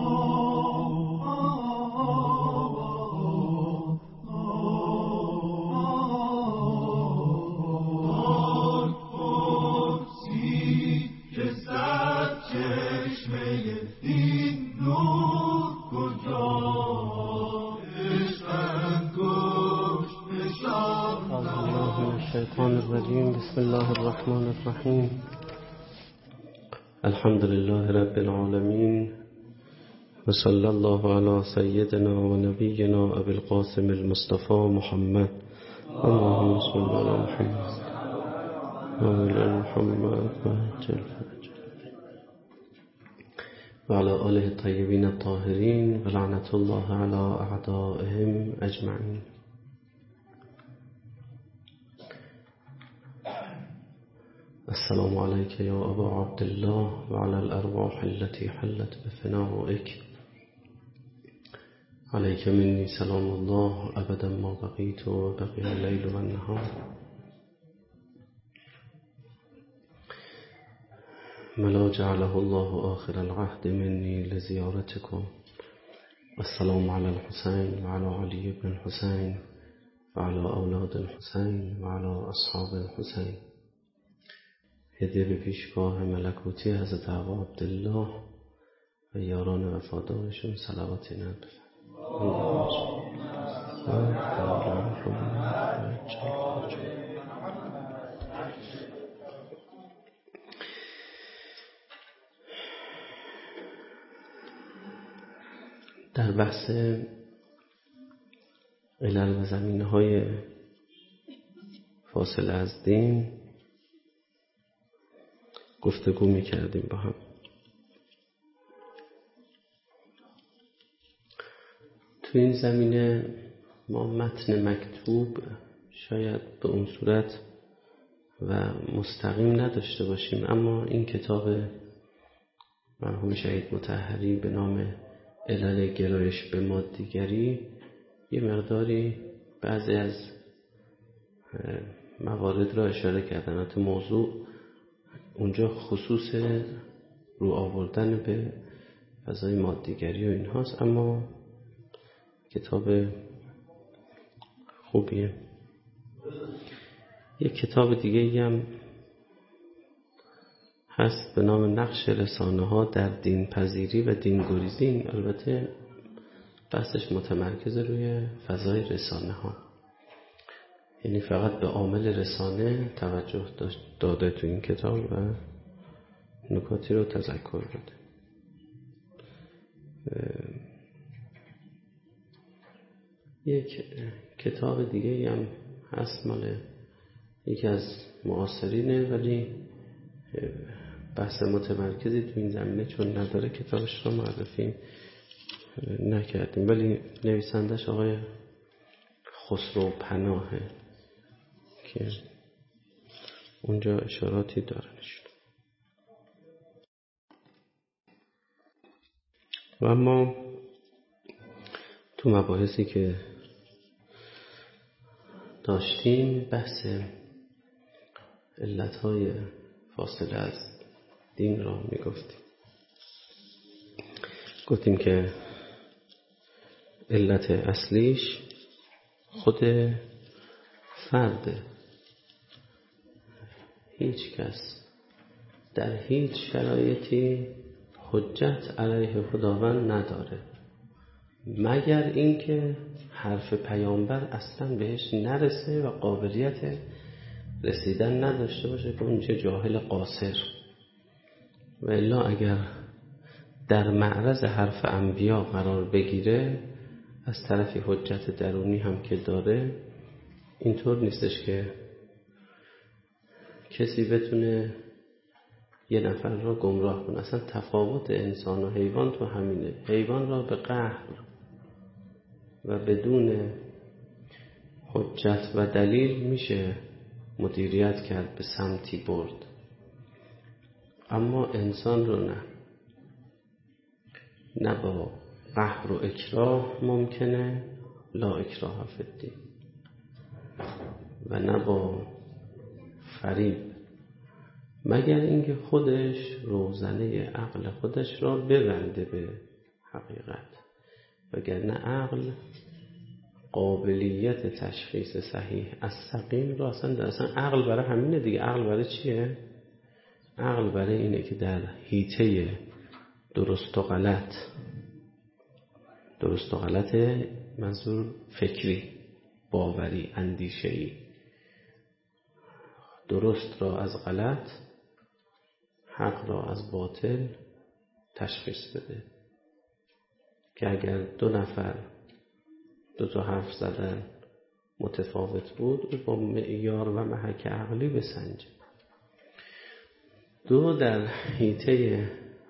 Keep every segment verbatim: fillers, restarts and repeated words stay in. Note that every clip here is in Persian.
الشیطان الرجیم. بسم الله الرحمن الرحیم. الحمد لله رب العالمین و صلی الله علی سیدنا و نبینا ابی القاسم المصطفى محمد. اللهم صل علی محمد و علی محمد و علی آله الطیبین الطاهرین و لعنت الله علی اعدائهم اجمعین. السلام عليك يا أبا عبد الله وعلى الأرواح التي حلت بفنائك. عليك مني سلام الله أبدا ما بقيت وبقي الليل والنهار. ملا جعله الله آخر العهد مني لزيارتكم. السلام على الحسين وعلى علي بن الحسين وعلى أولاد الحسين وعلى أصحاب الحسين. هدیه به پیشگاه ملکوتی حضرت ابا عبدالله و یاران وفادارشون صلواتی نبفرمایید. در بحث علل و زمینه‌های فاصله از دین گفتگو می کردیم با هم. تو این زمینه ما متن مکتوب شاید به اون صورت و مستقیم نداشته باشیم، اما این کتاب مرحوم شهید مطهری به نام علل گرایش به مادیگری یه مقداری بعضی از موارد را اشاره کردن. تو موضوع اونجا خصوص رو آوردن به فضای مادیگری و این هاست، اما کتاب خوبیه. یک کتاب دیگه هم هست به نام نقش رسانه ها در دین پذیری و دین گریزی. البته بحثش متمرکز روی فضای رسانه ها، یعنی فقط به عامل رسانه توجه داده تو این کتاب و نکاتی رو تذکر داده. یک کتاب دیگه هم هست مال یکی از معاصرینه، ولی بحث متمرکزی تو این زمینه چون نداره کتابش رو معرفی نکردیم، ولی نویسندش آقای خسرو پناهه که اونجا اشاراتی دارنشون. و اما تو مباحثی که داشتیم بحث علتهای فاصله از دین را میگفتیم. گفتیم که علت اصلیش خود فرده. هیچ کس در هیچ شرایطی حجت علیه خداوند نداره مگر اینکه حرف پیامبر اصلا بهش نرسه و قابلیت رسیدن نداشته باشه که اون چه جاهل قاصر. و الا اگر در معرض حرف انبیا قرار بگیره از طرفی حجت درونی هم که داره، اینطور نیستش که کسی بتونه یه نفر را گمراه کنه. اصلا تفاوت انسان و حیوان تو همینه. حیوان را به قهر و بدون حجت و دلیل میشه مدیریت کرد، به سمتی برد، اما انسان رو نه. نه با قهر و اکراه ممکنه، لا اکراه فی الدین، و نه با فریب، مگر اینکه خودش روزنه عقل خودش را ببنده به حقیقت. وگرنه عقل قابلیت تشخیص صحیح از سقیم رو اصلا در اصلا عقل برای همینه دیگه. عقل برای چیه؟ عقل برای اینه که در حیطه درست و غلط، درست و غلط منظور فکری، باوری، اندیشه‌ای، درست را از غلط، حق را از باطل تشخیص بده. که اگر دو نفر دو تا حرف زدن متفاوت بود، او با معیار و محک عقلی بسنجه. دو در حیطه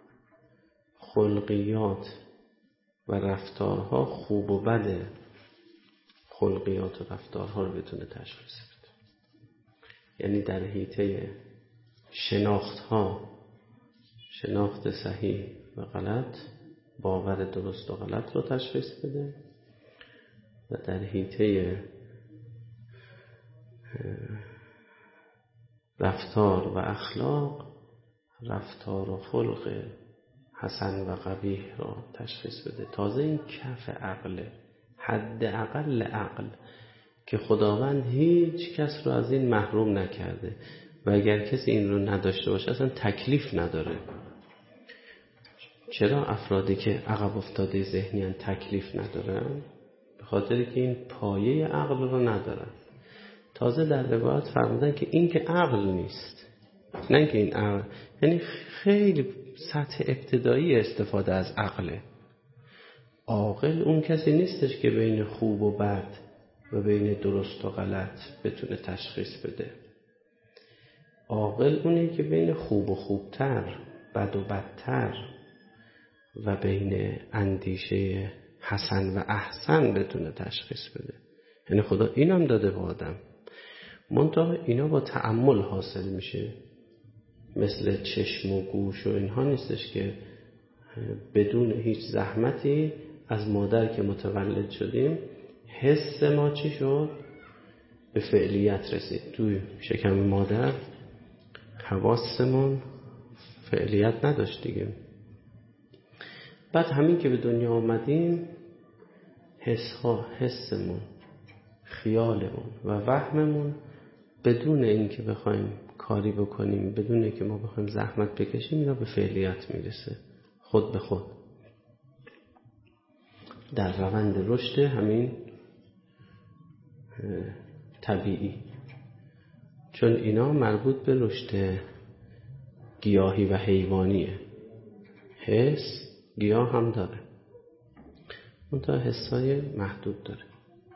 خلقیات و رفتارها، خوب و بد خلقیات و رفتارها رو بتونه تشخیص بده. یعنی در حیطه شناختها، شناخت صحیح و غلط، باور درست و غلط رو تشخیص بده، و در حیطه رفتار و اخلاق، رفتار و خلق حسن و قبیح را تشخیص بده. تازه این کف عقله، حد اقل عقل، که خداوند هیچ کس رو از این محروم نکرده و اگر کسی این رو نداشته باشه اصلا تکلیف نداره. چرا افرادی که عقب افتاده ذهنیان تکلیف ندارن؟ به خاطر که این پایه عقل رو ندارن. تازه در روایت فرمودن که این که عقل نیست، نه که این عقل، یعنی خیلی سطح ابتدایی استفاده از عقله. عاقل اون کسی نیستش که بین خوب و بد و بین درست و غلط بتونه تشخیص بده. عاقل اونه که بین خوب و خوبتر، بد و بدتر و بین اندیشه حسن و احسن بتونه تشخیص بده. یعنی خدا اینم داده به آدم، منتها اینا با تأمل حاصل میشه. مثل چشم و گوش و اینها نیستش که بدون هیچ زحمتی از مادر که متولد شدیم حس ما چی شد؟ به فعلیت رسید. توی شکم مادر حواسمون فعلیت نداشت دیگه. بعد همین که به دنیا آمدیم حس ها، حسمون، خیالمون و وهممون بدون اینکه بخوایم کاری بکنیم، بدون اینکه ما بخوایم زحمت بکشیم، اینا به فعلیت میرسه خود به خود در روند رشد همین طبیعی. چون اینا مربوط به رشد گیاهی و حیوانیه. حس گیاه هم داره، منتها حسای محدود داره.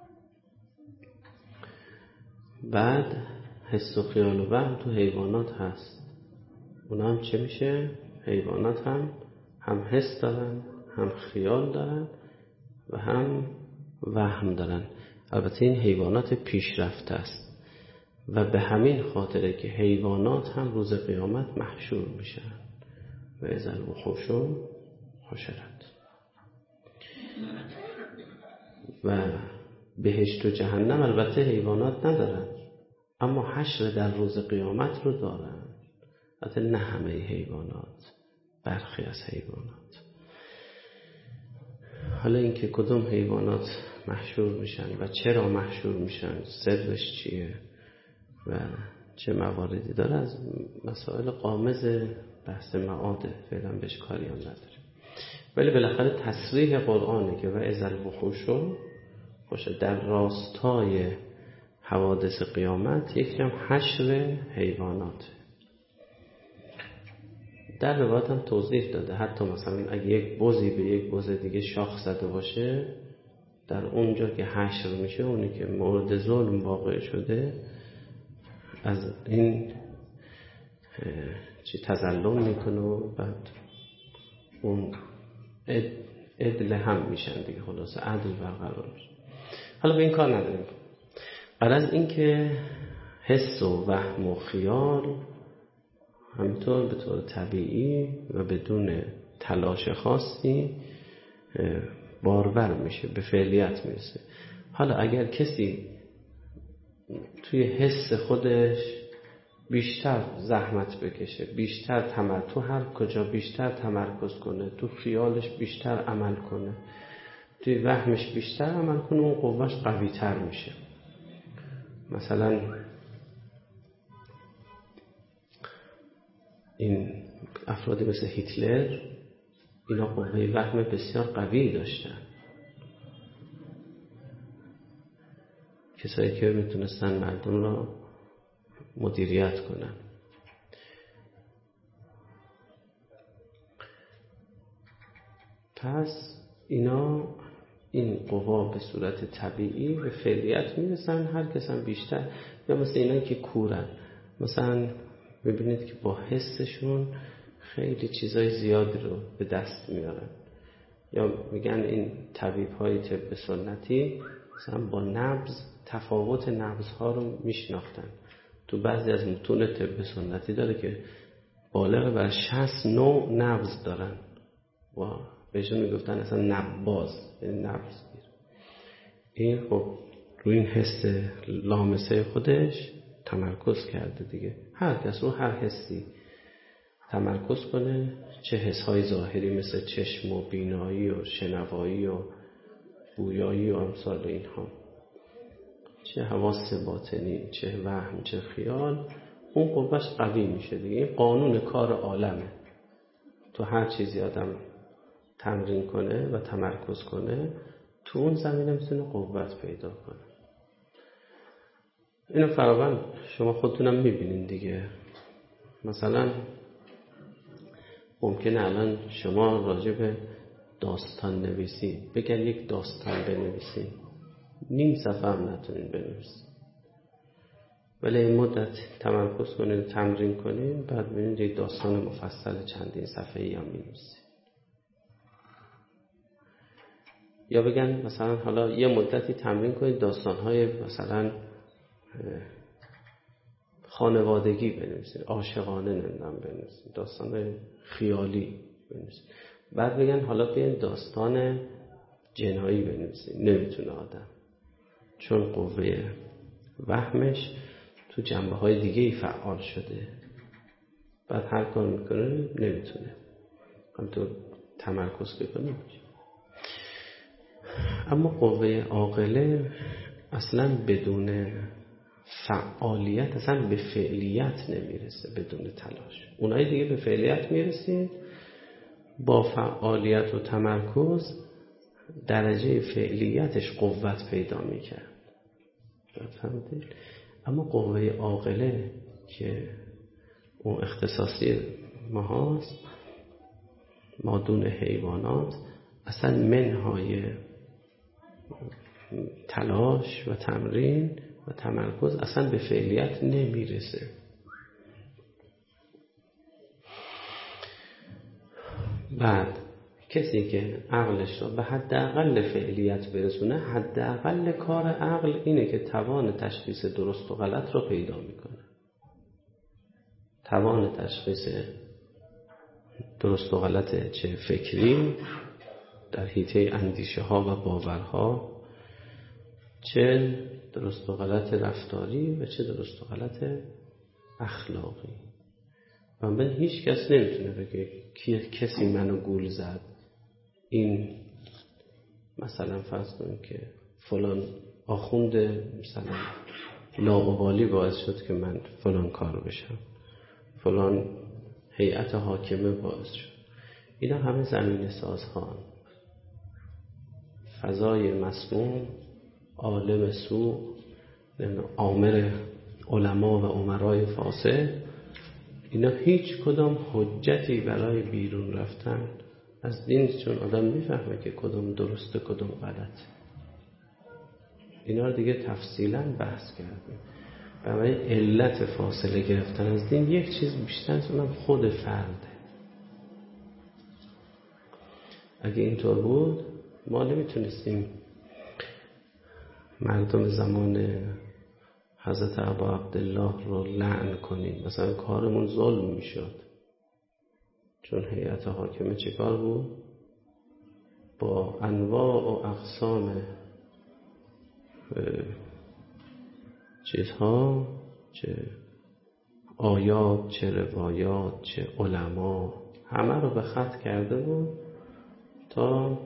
بعد حس و خیال و وهم تو حیوانات هست. اونا هم چه میشه؟ حیوانات هم هم حس دارن، هم خیال دارن و هم وهم دارن. البته این حیوانات پیشرفته است و به همین خاطره که حیوانات هم روز قیامت محشور میشن و اذا الوحوش حشرت. و بهشت و جهنم البته حیوانات ندارن، اما حشر در روز قیامت رو دارن. البته نه همه حیوانات، برخی از حیوانات. حالا اینکه کدوم حیوانات محشور میشن و چرا محشور میشن، سرش چیه و چه مواردی داره، از مسائل غامض بحث معاده، فعلا بهش کاری هم نداریم. ولی بالاخره تصریح قرآنه که و اذا الوحوش باشه در راستای حوادث قیامت، یکی هم حشر حیوانات. در روایت هم توضیح داده حتی مثلا اگه یک بزی به یک بز دیگه شاخ زده باشه، در اونجا که حشر میشه، اونی که مورد ظلم واقع شده از این چی تظلم میکنه و بعد اون عدل هم میشن دیگه، خلاصه عدل برقرار میشه. حالا به این کار نداریم. غرض این که حس و وهم و خیال همینطور به طور طبیعی و بدون تلاش خاصی بارور میشه، به فعلیت میرسه. حالا اگر کسی توی حس خودش بیشتر زحمت بکشه، بیشتر تمرکز، تو هر کجا بیشتر تمرکز کنه، تو خیالش بیشتر عمل کنه، توی وهمش بیشتر عمل کنه، اون قوهش قوی تر میشه. مثلا این افرادی مثل هیتلر، اینا قوه وهم بسیار قوی داشتن، کسایی که میتونستن مردم را مدیریت کنن. پس اینا این قوا به صورت طبیعی به فعلیت میرسن، هر کس هم بیشتر. یا مثل اینا که کورن، مثلا ببینید که با حسشون خیلی چیزای زیادی رو به دست میارن. یا میگن این طبیب های طب سنتی مثلا با نبض تفاوت نبضها رو میشناختن. تو بعضی از متون طب سنتی داره که بالغ بر شصت نوع نبض دارن و بهشون میگفتن اصلا نباز، یعنی نبض. این خب روی این حس لامسه خودش تمرکز کرده دیگه. هر کس رو هر حسی تمرکز کنه، چه حسهای ظاهری مثل چشم و بینایی و شنوایی و بویایی و امثال اینها، چه حواس باطنی، چه وهم، چه خیال، اون قوهش قوی میشه دیگه. این قانون کار عالمه. تو هر چیزی آدم تمرین کنه و تمرکز کنه، تو اون زمینه میتونه قوت پیدا کنه. اینو فراوان شما خودتونم میبینین دیگه. مثلا ممکنه الان شما راجع به داستان نویسی بگن یک داستان بنویسین، نیم صفحه هم نتونین بنویسین، ولی این مدت تمرکز کنین، تمرین کنین، بعد ببینید یک داستان مفصل چندین صفحه‌ای هم می‌نویسین. یا بگن مثلا حالا یه مدتی تمرین کنید داستان‌های مثلا خانوادگی بنویسید، عاشقانه نمیدونم بنویسید، داستان خیالی بنویسید. بعد بگن حالا بیاین داستان جنایی بنویسید. نمیتونه آدم، چون قوه وهمش تو جنبه‌های دیگه‌ای فعال شده. بعد هر کار میکنه نمیتونه همونطور تمرکز بکنه. اما قوه عاقله اصلا بدون فعالیت اصلا به فعلیت نمیرسه، بدون تلاش. اونایی دیگه به فعلیت میرسید، با فعالیت و تمرکز درجه فعلیتش قوت پیدا میکرد. فهمیدید؟ اما قوه عاقله که اون اختصاصی ما هست، مادون حیوانات، اصلا منهای تلاش و تمرین و تمرکز اصلا به فعلیت نمیرسه. بعد کسی که عقلش رو به حداقل فعلیت برسونه، حداقل کار عقل اینه که توان تشخیص درست و غلط رو پیدا میکنه. توان تشخیص درست و غلط، چه فکری در حیطه اندیشه ها و باورها، چه درست و غلط رفتاری و چه درست و غلط اخلاقی. و من هیچ کس نمیتونه بگه کسی منو گول زد. این مثلا فرض کنیم که فلان آخوند مثلا لاابالی باعث شد که من فلان کارو بشم، فلان هیئت حاکمه باعث شد. اینا همه زمین سازها، فضای مسموم، عالم سو، آمر علما و امرای فاسد، اینا هیچ کدام حجتی برای بیرون رفتن از دین، چون آدم میفهمه که کدام درسته کدام غلط. اینا رو دیگه تفصیلا بحث کردیم. برای علت فاصله گرفتن از دین یک چیز بیشتر از اونم خود فرده. اگه اینطور بود ما نمیتونستیم مردم زمان حضرت ابا عبدالله رو لعن کنیم. مثلا کارمون ظلم میشد، چون هیئت حاکمه چه کار بود؟ با انواع و اقسام چیزها، چه آیات چه روایات چه علما همه رو به خط کرده بود تا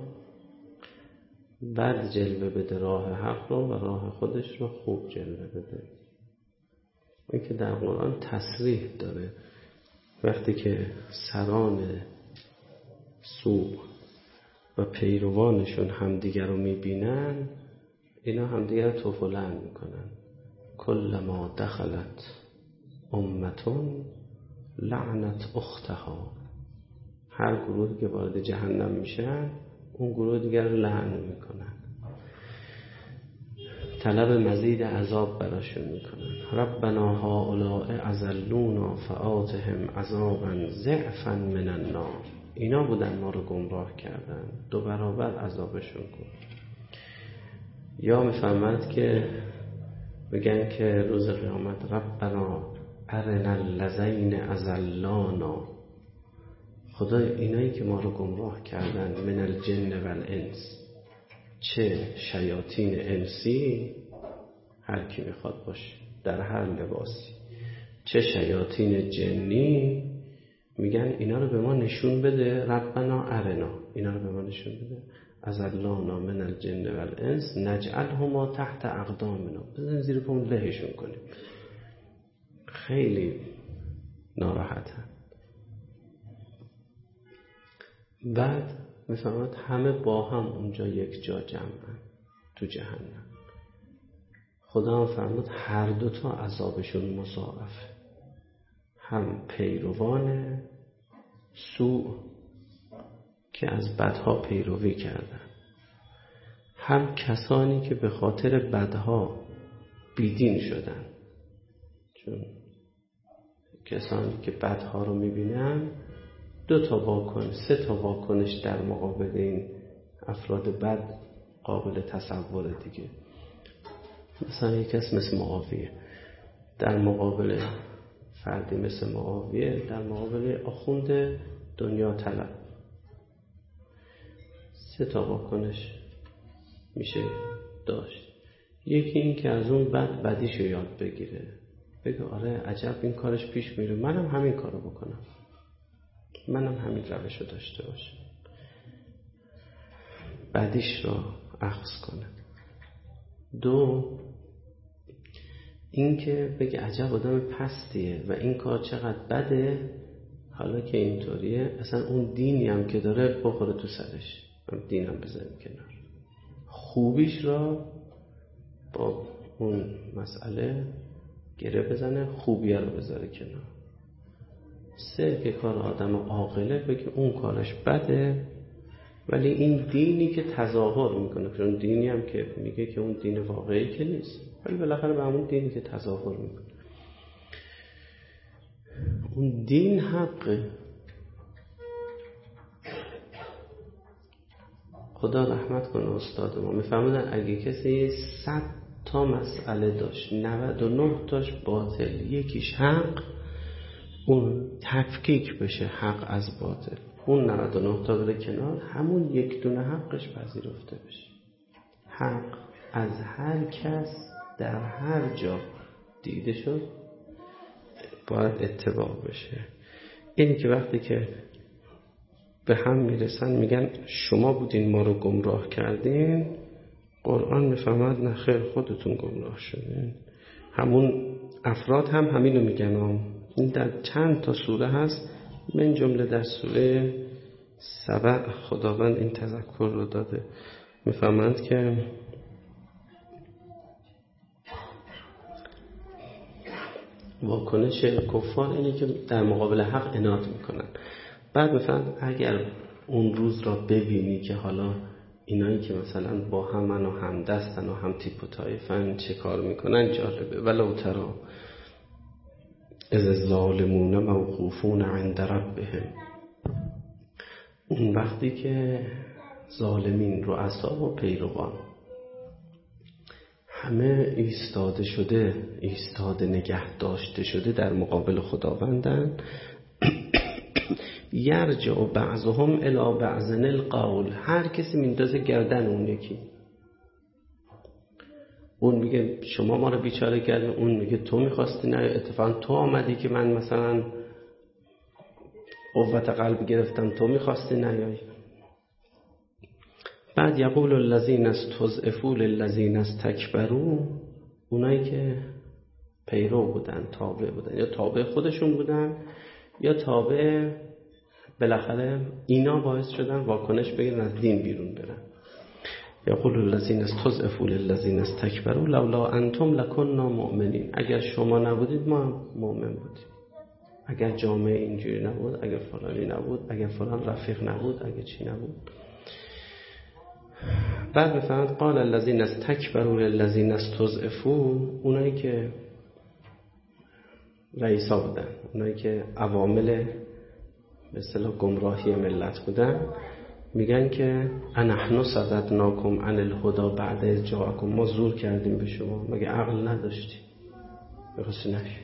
بد جلوه بده راه حق رو و راه خودش رو خوب جلوه بده. این که در قرآن تصریح داره وقتی که سران سوء و پیروانشون همدیگر رو میبینن اینا همدیگر رو توف و لعن میکنن. کلما دخلت امتون لعنت اختها، هر گروهی که وارد جهنم میشن اون گروه دیگر رو لعن میکنن، طلب مزید عذاب براشون میکنن. ربنا هؤلاء اضلونا فآتهم عذابا ضعفا من النار، اینا بودن ما رو گمراه کردن، دو برابر عذابشون کن. یا میفهمد که میگن که روز قیامت ربنا ارنا اللذین اضلانا، خدا اینایی که ما رو گمراه کردن من الجن و الانس، چه شیاطین انسی هر کی میخواد باشه در هر لباسی، چه شیاطین جنی، میگن اینا رو به ما نشون بده. ربنا ارنا، اینا رو به ما نشون بده. اضلانا من الجن و الانس نجعلهما تحت اقدامنا، بزن زیر پامون لهشون کنیم. خیلی ناراحتن. بعد میفهمد همه با هم اونجا یک جا جمعن تو جهنم. خدا هم فرمود هر دوتا عذابشون مضاعفه، هم پیروان سوء که از بدها پیروی کردن، هم کسانی که به خاطر بدها بیدین شدن. چون کسانی که بدها رو میبینن دو تا واکنش سه تا واکنش در مقابل این افراد بد قابل تصور دیگه. مثلا یک کس مثل معاویه در مقابل فردی مثل معاویه در مقابل آخوند دنیا طلب، سه تا واکنش میشه داشت. یکی این که از اون بد بدیشو یاد بگیره، بگه آره عجب این کارش پیش میره، منم همین کارو بکنم، منم همین روشو داشته باشم، بدیش رو اخذ کنه. دو این که بگه عجب آدم پستیه و این کار چقدر بده، حالا که اینطوریه اصلا اون دینی هم که داره بخوره تو سرش، دینم بذاریم کنار، خوبیش را با اون مسئله گره بزنه، خوبیه رو بذاره کنار. سه که کار آدم عاقله بگه اون کارش بده ولی این دینی که تظاهر میکنه، چون دینی هم که میگه که اون دین واقعی که نیست ولی بالاخره به همون دینی که تظاهر میکنه اون دین حقه. خدا رحمت کنه استاد ما میفهمودن اگه کسی صد تا مسئله داشت نود و نه تاش باطل یکیش حق، اون تفکیک بشه حق از باطل، اون نود و نه تا بره کنار، همون یک دونه حقش پذیرفته بشه. حق از هر کس در هر جا دیده شد باید اتباع بشه. اینی که وقتی که به هم میرسن میگن شما بودین ما رو گمراه کردین، قرآن میفهمد نه خیر خودتون گمراه شدین. همون افراد هم همینو میگن. این در چند تا سوره هست، من جمله در سوره سبع خداوند این تذکر رو داده. میفهمند که واکنش کفار اینه که در مقابل حق عناد میکنن. بعد میفهمند اگر اون روز را ببینی که حالا اینایی که مثلا با همن و هم دستن و هم تیپ و طایفن چه کار میکنن جالبه. ولو ترا اذ الظالمون موقوفون عند ربهم، اون وقتی که ظالمین رؤسا و پیروان همه ایستاده شده ایستاده نگه داشته شده در مقابل خداوندن، یرجع بعضهم الی بعضن القول، هر کسی میندازه گردن اون یکی. اون میگه شما ما رو بیچاره کردین، اون میگه تو میخواستی نه، اتفاقا تو آمدی که من مثلا قوت قلب گرفتم، تو میخواستی نیایی. بعد یقول الذین استضعفوا للذین استکبروا، اونایی که پیرو بودن، تابع بودن، یا تابع خودشون بودن یا تابع بالاخره اینا باعث شدن واکنش بگیرن از دین بیرون برن. یقول الذین استضعفوا للذین استکبروا لولا انتم لکننا مؤمنین، اگر شما نبودید ما مؤمن بودیم، اگر جامعه اینجوری نبود، اگر فلانی نبود، اگر فلان رفیق نبود، اگر چی نبود. بعد میفهمد قال الذین استکبروا للذین استضعفوا، اونایی که رئیسا بودن، اونایی که عوامل به اصطلاح گمراهی ملت بودن، میگن که انحن صددناکم عن الهدی بعد از جاءکم، ما زور کردیم به شما، مگه عقل نداشتی؟ بخواستی نشی.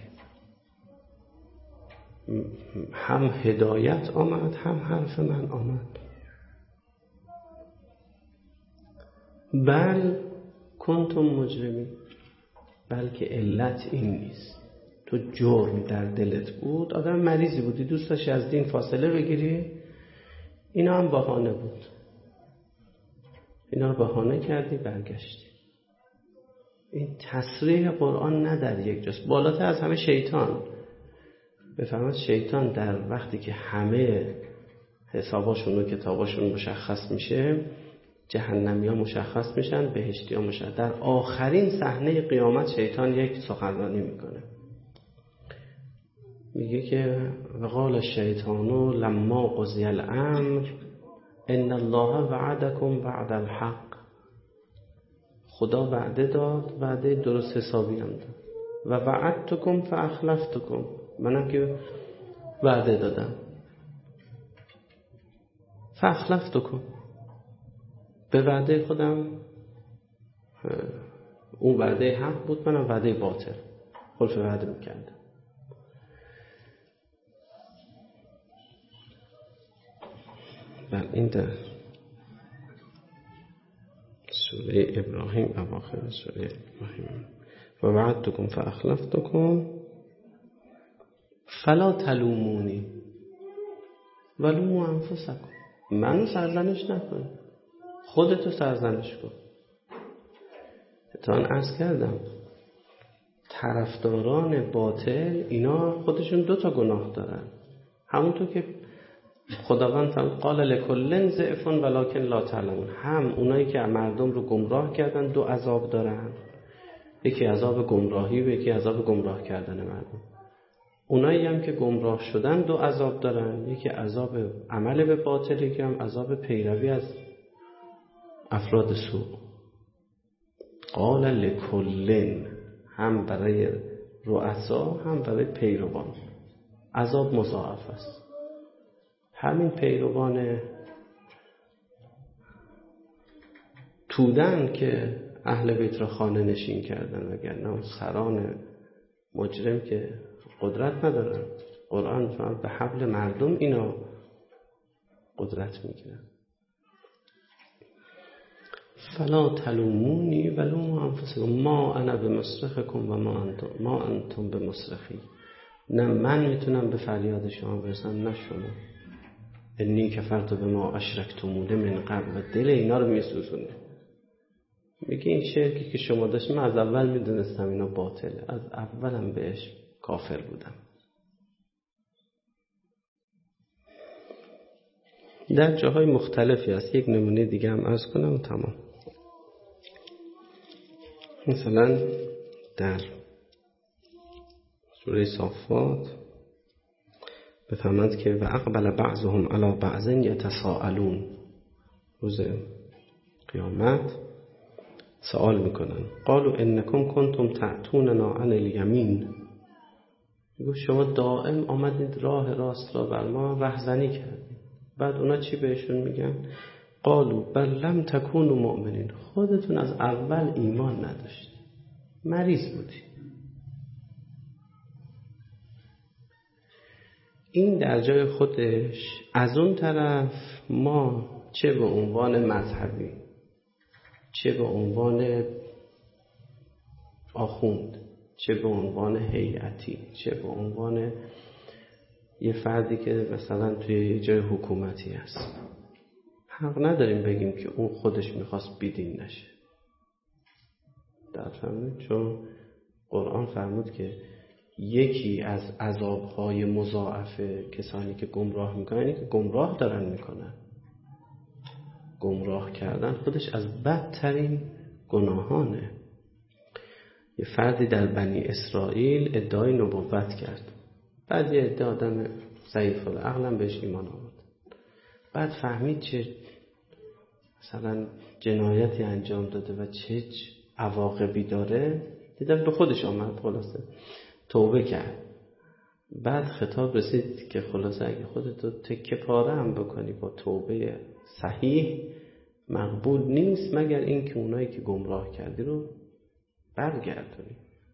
هم هدایت آمد هم حرف من آمد. بل کنتم مجرمین، بلکه علت این نیست، تو جرم در دلت بود، آدم مریضی بودی، دوست داشتی از دین فاصله بگیری، اینا هم بهانه بود، اینا رو بهانه کردی برگشتی. این تصریح قرآن نه در یک جاست، بالاتر از همه شیطان. بفرمایید شیطان در وقتی که همه حساباشون و کتاباشون مشخص میشه، جهنمی ها مشخص میشن، بهشتی ها مشخص، در آخرین صحنه قیامت شیطان یک سخنرانی میکنه، میگه که وقال الشیطان لما قضی الامر ان الله وعدکم وعد الحق، خدا وعده داد، وعده درست حسابی هم داد، و وعدتکم فاخلفتکم، منم که وعده دادم، فاخلفتکم، به وعده خودم، اون وعده حق بود، منم وعده باطل خلف وعده میکردم. بل این در سوره ابراهیم، اواخر سوره ابراهیم، و وعدتکم فاخلفتکم فلا تلومونی ولوموا انفسکم، منو سرزنش نکن، خودتو سرزنش کن. اتفاقاً عرض کردم طرفداران باطل اینا خودشون دو تا گناه دارن، همونطور که خداوند فرمود قال لکل ضعف ولکن لا تعلمون، هم اونایی که مردم رو گمراه کردن دو عذاب دارن، یکی عذاب گمراهی و یکی عذاب گمراه کردن مردم. اونایی هم که گمراه شدن دو عذاب دارن، یکی عذاب عمل به باطل، یکی هم عذاب پیروی از افراد سوء. قال لکل، هم برای رؤسا هم برای پیروان عذاب مضاعف است. همین پیروان تودن که اهل بیت را خانه نشین کردن، وگرنه اون سران مجرم که قدرت ندارن. قرآن فرمود به حبل مردم اینا قدرت میگیرن. فلا تلومونی ولوموا انفسکم ما انا بمصرخکم و ما انتم ما انتم بمصرخی، نه من میتونم به فریاد شما برسم نه شما. انی کفرت بما اشرکتمونی من قبل، و دل اینا رو میسوزونه. میگه این شرکی که شما داشت من از اول میدونستم اینا باطله، از اولم بهش کافر بودم. در جاهای مختلفی هست، یک نمونه دیگه هم عرض کنم و تمام. مثلا در سوره صافات بفهمند که و اقبل بعضهم علی بعض یتساءلون، روز قیامت سوال میکنن. قالوا انکم کنتم تأتوننا عن الیمین، میگه شما دائم آمدید راه راست را بر ما رهزنی کردید. بعد اونا چی بهشون میگن؟ قالوا بل لم تکونوا مؤمنین، خودتون از اول ایمان نداشتید، مریض بودید. این در جای خودش. از اون طرف ما چه به عنوان مذهبی چه به عنوان آخوند، چه به عنوان هیئتی، چه به عنوان یه فردی که مثلا توی جای حکومتی هست. حق نداریم بگیم که اون خودش میخواست بیدین نشه. در فهمید؟ چون قرآن فرمود که یکی از عذابهای مضاعف کسانی که گمراه میکنن اینه که گمراه دارن میکنن. گمراه کردن خودش از بدترین گناهانه. یه فردی در بنی اسرائیل ادعای نبوت کرد، بعد یه ادعای آدم ضعیف العقل بهش ایمان آورد، بعد فهمید چه مثلا جنایتی انجام داده و چه عواقبی داره، دیدم به خودش آمد، خلاصه توبه کرد. بعد خطاب رسید که خلاصه اگه خودتو تکه پاره هم بکنی با توبه صحیح مقبول نیست، مگر این که اونایی که گمراه کردی رو برگردونی.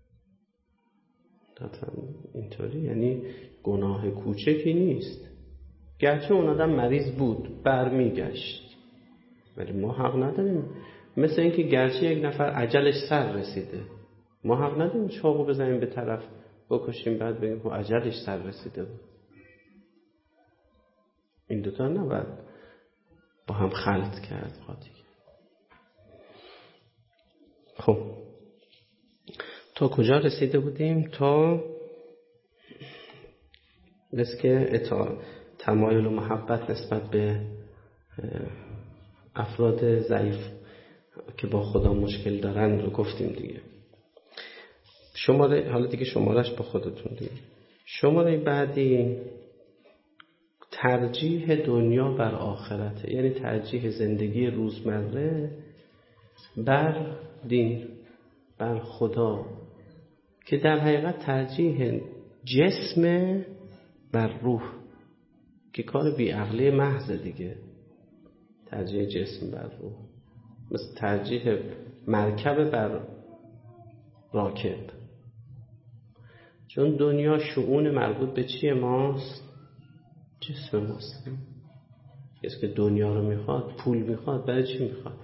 اینطوری یعنی گناه کوچکی نیست، گرچه اون آدم مریض بود برمیگشت، ولی ما حق نداریم مثل این که گرچه یک نفر اجلش سر رسیده، ما حق نداریم چاقو بزنیم به طرف بکشیم بعد بگیم که اجلش سر رسیده بود. این دوتا نباید با هم خلط کرد قاطی. خب تا کجا رسیده بودیم؟ تا بس که اطاعت، تمایل و محبت نسبت به افراد ضعیف که با خدا مشکل دارن رو گفتیم دیگه. شماره حالا دیگه شمارش با خودتون دیگه. شماره بعدی ترجیح دنیا بر آخرته، یعنی ترجیح زندگی روزمره بر دین، بر خدا، که در حقیقت ترجیح جسم بر روح، که کار بیعقلی محض دیگه. ترجیح جسم بر روح مثل ترجیح مرکب بر راکب، چون دنیا شؤون مربوط به چیه ماست؟ جسم ماست. کسی که دنیا رو میخواد، پول میخواد، برای چی میخواد؟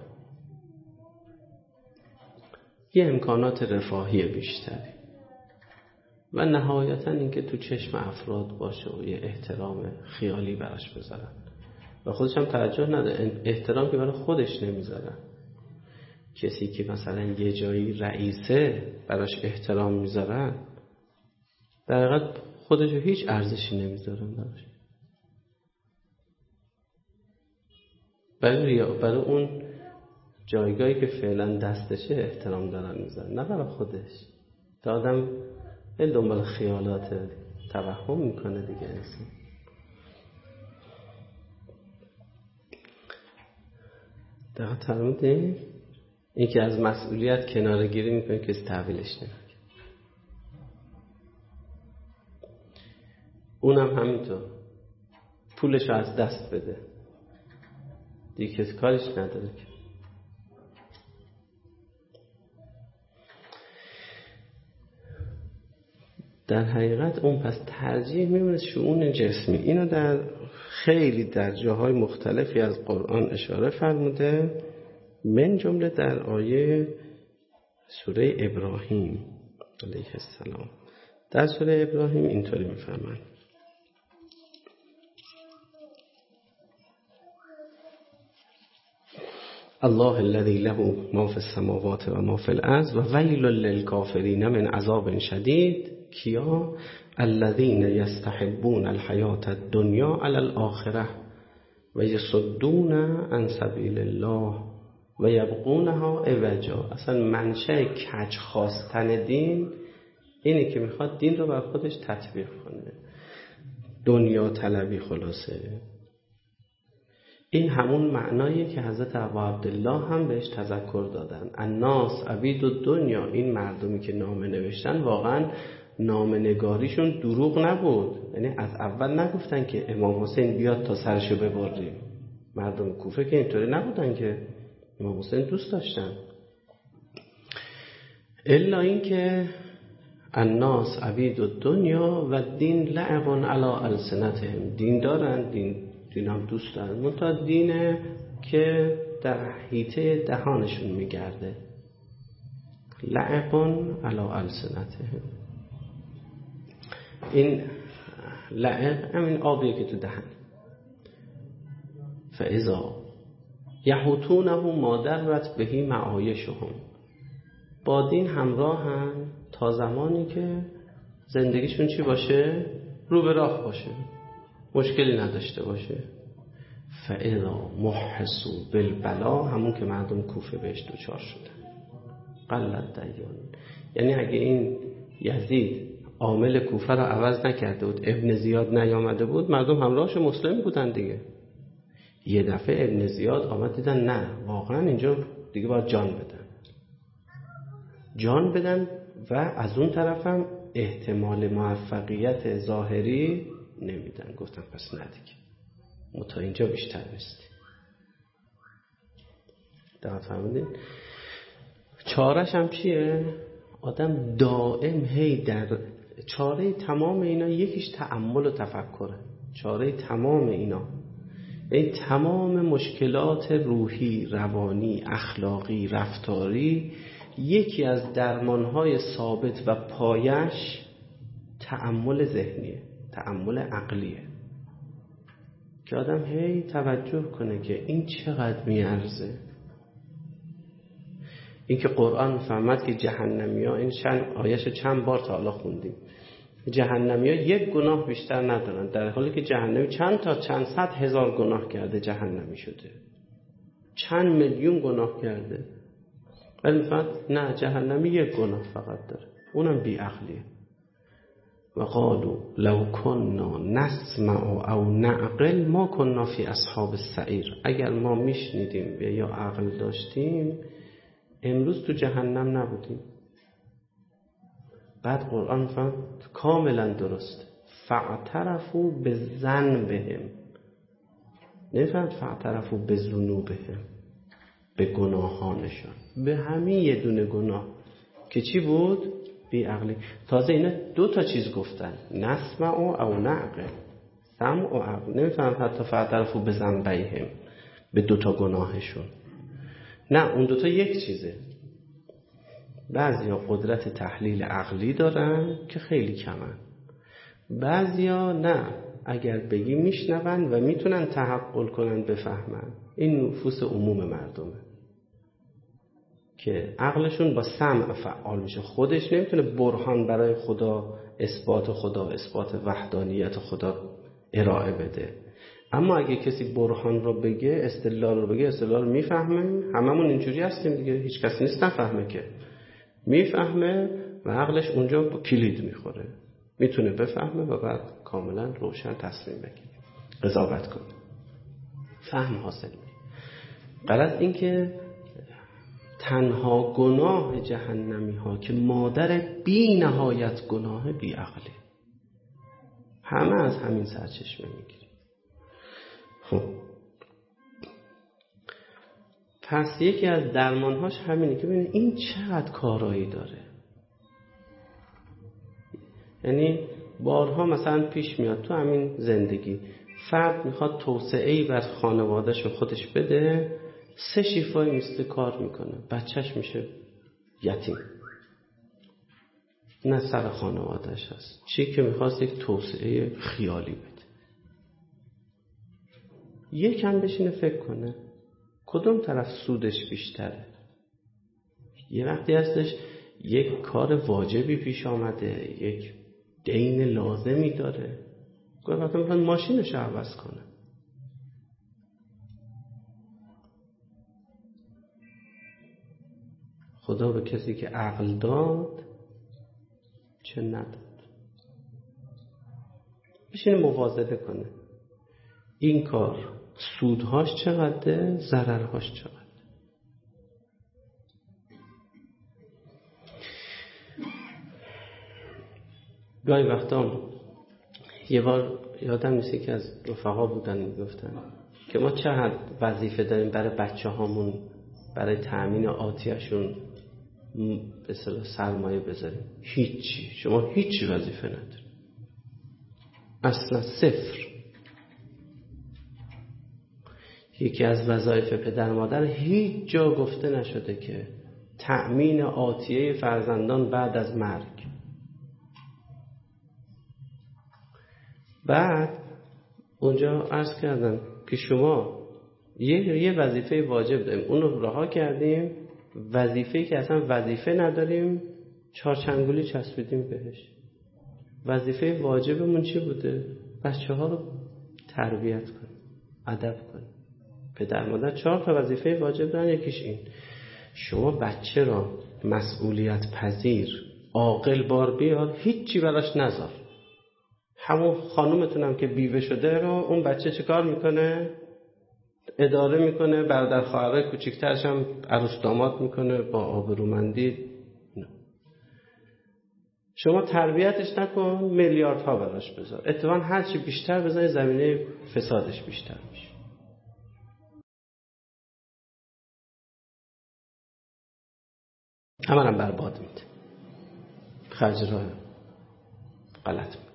یه امکانات رفاهی بیشتری و نهایتا اینکه تو چشم افراد باشه و یه احترام خیالی براش بذارن و خودش هم توجه نداره، احترام که برای خودش نمیذارن. کسی که مثلا یه جایی رئیسه براش احترام میذارن، در حقیقت خودش رو هیچ ارزشی نمیذارن براش، برای برای اون جایگاهی که فعلا دستشه احترام دارن میذارن، نه برای خودش. تا آدم این دنبال خیالات توهم میکنه دیگه. انسان دقیقا فرمودیم این که از مسئولیت کناره گیری میکنه، کسی تحویلش نمیگه. اونم همینطور پولش رو از دست بده دیگه کسی کارش نداره که. در حقیقت اون پس ترجیح میمونه شؤون جسمی. اینو در خیلی در جاهای مختلفی از قرآن اشاره فرموده، من جمله در آیه سوره ابراهیم علیه السلام. در سوره ابراهیم اینطوری میفرماید: الله الذي له ما في السماوات و ما في الارض و ویل للکافرین من عذاب شدید. کیا؟ الذين يستحبون الحیات الدنیا علی الاخره و یصدون عن سبیل الله و یبغونها عوجا. اصلا منشأ کج خواستن دین اینه که میخواد دین رو بر خودش تطبیق کنه، دنیا طلبی. خلاصه این همون معناییه که حضرت ابا عبدالله هم بهش تذکر دادن. الناس عبید الدنیا، این مردمی که نامه نوشتن واقعا نامه نگاریشون دروغ نبود، یعنی از اول نگفتن که امام حسین بیاد تا سرشو ببریم. مردم کوفه که اینطوری نبودن که امام حسین دوست داشتن، الا این که الناس عبید الدنیا و دین لعب علی السنتهم. دین دارن، دین دین هم دوست دارن، منتها دینه که در حیطه دهانشون میگرده. لعبون علی السنتهم. این لعب همین آبیه که تو دهن. فاذا یحوتونه ما درت بهی معایشهم، با دین همراهن تا زمانی که زندگیشون چی باشه؟ رو به راه باشه، مشکلی نداشته باشه. فاذا محسوا بالبلا، همون که مردم کوفه بهش دوچار شدن. قلت دیان، یعنی اگه این یزید عامل کوفه رو عوض نکرده بود، ابن زیاد نیامده بود، مردم همراهش مسلم بودن دیگه. یه دفعه ابن زیاد آمد دیدن نه واقعا اینجا دیگه باید جان بدن جان بدن و از اون طرف هم احتمال موفقیت ظاهری نمیدن. گفتن پس نه دیگه، ما تا اینجا بیشتر نیستیم. دقیق فهمیدین؟ چارش هم چیه؟ آدم دائم هی در چاره تمام اینا یکیش تأمل و تفکره. چاره تمام اینا، این تمام مشکلات روحی، روانی، اخلاقی، رفتاری، یکی از درمانهای ثابت و پایش تأمل ذهنیه، تأمل عقلیه، که آدم هی توجه کنه که این چقدر میارزه. این که قرآن فهمد که جهنمی ها، این چند آیش چند بار تا حالا خوندیم، جهنمی ها یک گناه بیشتر ندارن، در حالی که جهنمی چند تا چند صد هزار گناه کرده جهنمی شده، چند میلیون گناه کرده، ولی فقط نه، جهنمی یک گناه فقط داره، اونم بی عقلیه. و قالوا لو كنا نسمع او نعقل ما كنا فی اصحاب السعیر، اگر ما میشنیدیم یا عقل داشتیم امروز تو جهنم نبودیم. بعد قرآن فهم کاملا درست، فاعترفوا بذنبهم، نفهم فاعترفوا بذنوبهم، به گناهانشان، به همین یه دونه گناه که چی بود؟ بی عقلی. تازه اینا دو تا چیز گفتن، نسمع او نعقل، سمع و عقل. نمیفهم حتی فاعترفوا بذنبهم، به دو تا گناهشون، نه اون دو تا یک چیزه. بعضیا قدرت تحلیل عقلی دارن که خیلی کمن، بعضیا نه، اگر بگی میشنون و میتونن تحقل کنن بفهمن. این نفوس عموم مردمه که عقلشون با سمع فعال میشه، خودش نمیتونه برهان برای خدا، اثبات خدا، اثبات وحدانیت خدا ارائه بده. اما اگه کسی برهان رو بگه، استدلال رو بگه، استدلال رو میفهمه. هممون اینجوری هستیم دیگه، هیچ کسی نیست نفهمه که، میفهمه و عقلش اونجا با کلید میخوره، میتونه بفهمه و بعد کاملا روشن تصمیم بگیره، قضاوت کنه، فهم حاصل کنه. غلط این که تنها گناه جهنمی ها که مادر بی نهایت گناه بی عقلی، همه از همین سرچشمه میگیره. خب پس یکی از درمانهاش همینه که ببینید این چقدر کارایی داره. یعنی بارها مثلا پیش میاد تو همین زندگی، فرد میخواد توسعه‌ای بر خانواده‌ش و خودش بده، سه شیفای میسته کار میکنه، بچهش میشه یتیم، نه سر خانواده‌اش هست، چی که میخواست یک توسعه خیالی بده. یکم بشینه فکر کنه کدوم طرف سودش بیشتره. یه وقتی هستش یک کار واجبی پیش آمده، یک دین لازمی داره، گویا وقتی میخواد ماشینش عوض کنه. خدا به کسی که عقل داد چه نداد. بشینه موازنه کنه این کار سودهاش چقدره، ضررهاش چقدره. گاهی وقتا یه بار یادم نیست که از رفقا بودن میگفتن که ما چه حد وظیفه داریم برای بچه هامون، برای تأمین آتیشون به اصطلاح سرمایه بذاریم. هیچی، شما هیچی وظیفه نداریم، اصلا صفر. یکی از وظایف پدر مادر هیچ جا گفته نشده که تأمین آتیه فرزندان بعد از مرگ. بعد اونجا عرض کردم که شما یه یه وظیفه واجب داریم، اون رو رها کردیم، وظیفه‌ای که اصلا وظیفه نداریم چارچنگولی چسبیدیم بهش. وظیفه واجبمون چی بوده؟ بچه ها رو تربیت کنیم، ادب کنیم. پدر مادر چهار تا وظیفه واجب دارن، یکیش این. شما بچه را مسئولیت پذیر، عاقل بار بیار، هیچی براش نذار. همون خانومتونم که بیوه شده رو اون بچه چه کار میکنه؟ اداره میکنه، برادر خواهرای کوچیک‌ترش هم عروس داماد میکنه با آبرومندی. شما تربیتش نکن، میلیاردها براش بذار. اتفاقا هر چی بیشتر بذاری زمینه فسادش بیشتر میشه. همونم برباد میده، خرج راه غلط میکنه.